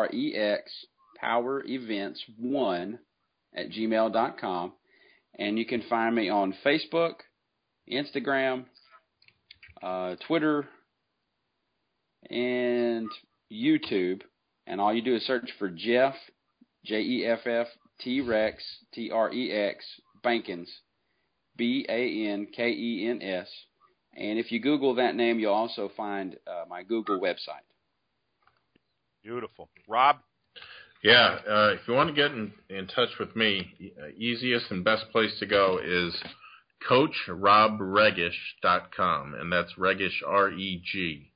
TREXPowerEvents1 @gmail.com. And you can find me on Facebook, Instagram, Twitter, and YouTube, and all you do is search for Jeff, Jeff, T-Rex, Trex, Bankins, Bankens, and if you Google that name, you'll also find my Google website. Beautiful. Rob? Yeah, if you want to get in touch with me, easiest and best place to go is CoachRobRegish.com, and that's Regish, REGISH.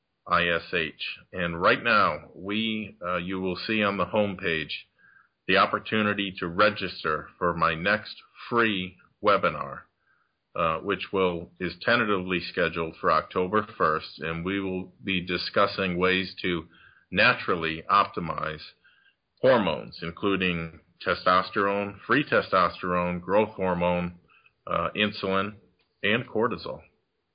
And right now, you will see on the homepage the opportunity to register for my next free webinar, which is tentatively scheduled for October 1st, and we will be discussing ways to naturally optimize hormones, including testosterone, free testosterone, growth hormone, insulin, and cortisol.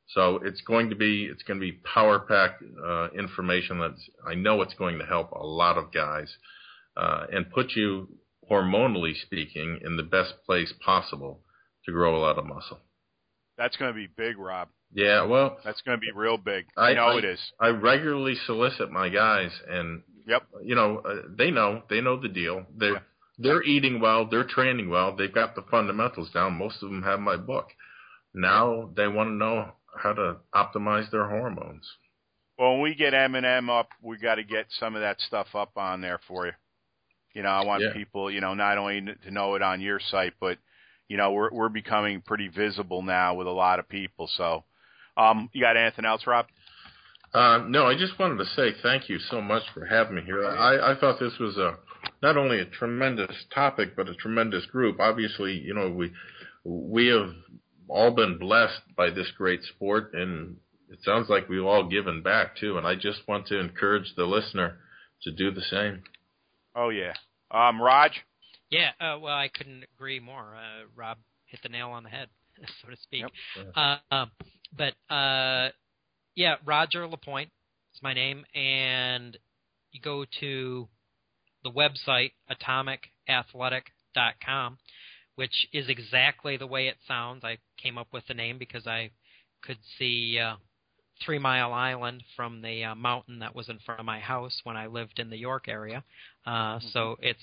So it's going to be power-packed information that I know it's going to help a lot of guys and put you, hormonally speaking, in the best place possible to grow a lot of muscle. That's going to be big, Rob. Yeah, well, that's going to be real big. I know it is. I regularly solicit my guys, and they know the deal. They're eating well, they're training well, they've got the fundamentals down. Most of them have my book. Now they want to know how to optimize their hormones. Well, when we get M&M up, we got to get some of that stuff up on there for you. I want people, not only to know it on your site, but we're becoming pretty visible now with a lot of people. So, you got anything else, Rob? No, I just wanted to say thank you so much for having me here. I thought this was not only a tremendous topic, but a tremendous group. Obviously, we have all been blessed by this great sport, and it sounds like we've all given back too. And I just want to encourage the listener to do the same. Oh yeah, Raj. Yeah, well, I couldn't agree more. Rob hit the nail on the head, so to speak. Yep. Yeah, Roger Lapointe is my name, and you go to the website atomicathletic.com, which is exactly the way it sounds. I came up with the name because I could see 3 Mile Island from the mountain that was in front of my house when I lived in the York area. So it's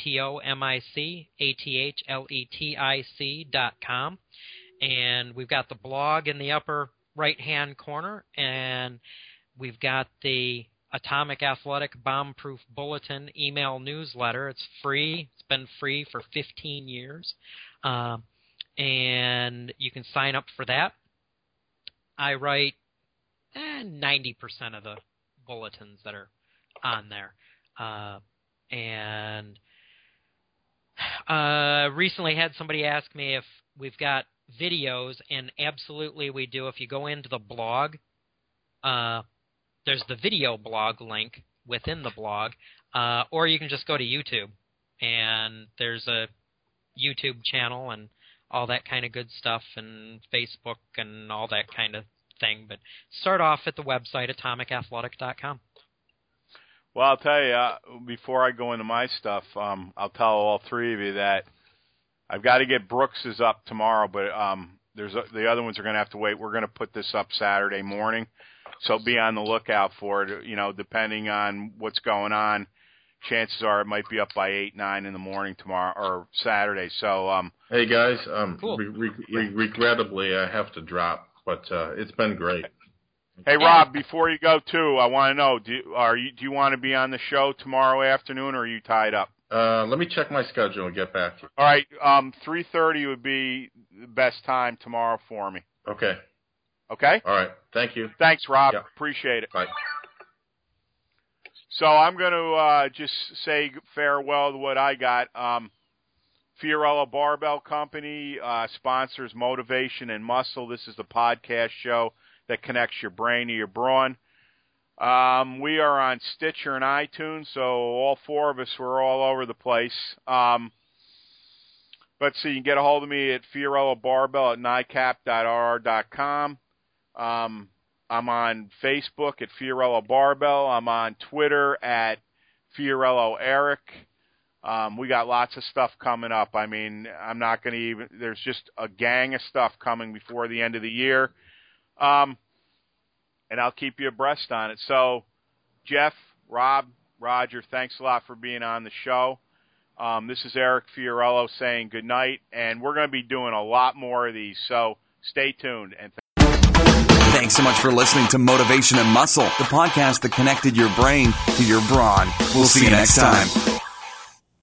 ATOMICATHLETIC.com. And we've got the blog in the upper right-hand corner, and we've got the Atomic Athletic Bomb-Proof Bulletin email newsletter. It's free. It's been free for 15 years. And you can sign up for that. I write 90% of the bulletins that are on there. And recently had somebody ask me if we've got videos, and absolutely we do. If you go into the blog, there's the video blog link within the blog, or you can just go to YouTube, and there's a YouTube channel and all that kind of good stuff, and Facebook and all that kind of thing. But start off at the website, atomicathletic.com. Well, I'll tell you, before I go into my stuff, I'll tell all three of you that I've got to get Brooks's up tomorrow, but the other ones are going to have to wait. We're going to put this up Saturday morning, so be on the lookout for it. Depending on what's going on, chances are it might be up by 8, 9 in the morning tomorrow or Saturday. So, hey guys, cool. Regrettably I have to drop, but it's been great. Hey Rob, before you go too, I want to know: do you want to be on the show tomorrow afternoon, or are you tied up? Let me check my schedule and get back to you. All right, 3:30 would be the best time tomorrow for me. Okay. Okay? All right. Thank you. Thanks, Rob. Yeah. Appreciate it. Bye. So I'm going to just say farewell to what I got. Fiorello Barbell Company sponsors Motivation and Muscle. This is the podcast show that connects your brain to your brawn. We are on Stitcher and iTunes, so all four of us were all over the place. But so you can get a hold of me at Fiorello Barbell at NICAP.RR.com. I'm on Facebook at Fiorello Barbell. I'm on Twitter at Fiorello Eric. We got lots of stuff coming up. I mean, I'm not going to even – there's just a gang of stuff coming before the end of the year. And I'll keep you abreast on it. So, Jeff, Rob, Roger, thanks a lot for being on the show. This is Eric Fiorello saying good night, and we're going to be doing a lot more of these, so stay tuned. And Thanks so much for listening to Motivation and Muscle, the podcast that connected your brain to your brawn. We'll see you next time.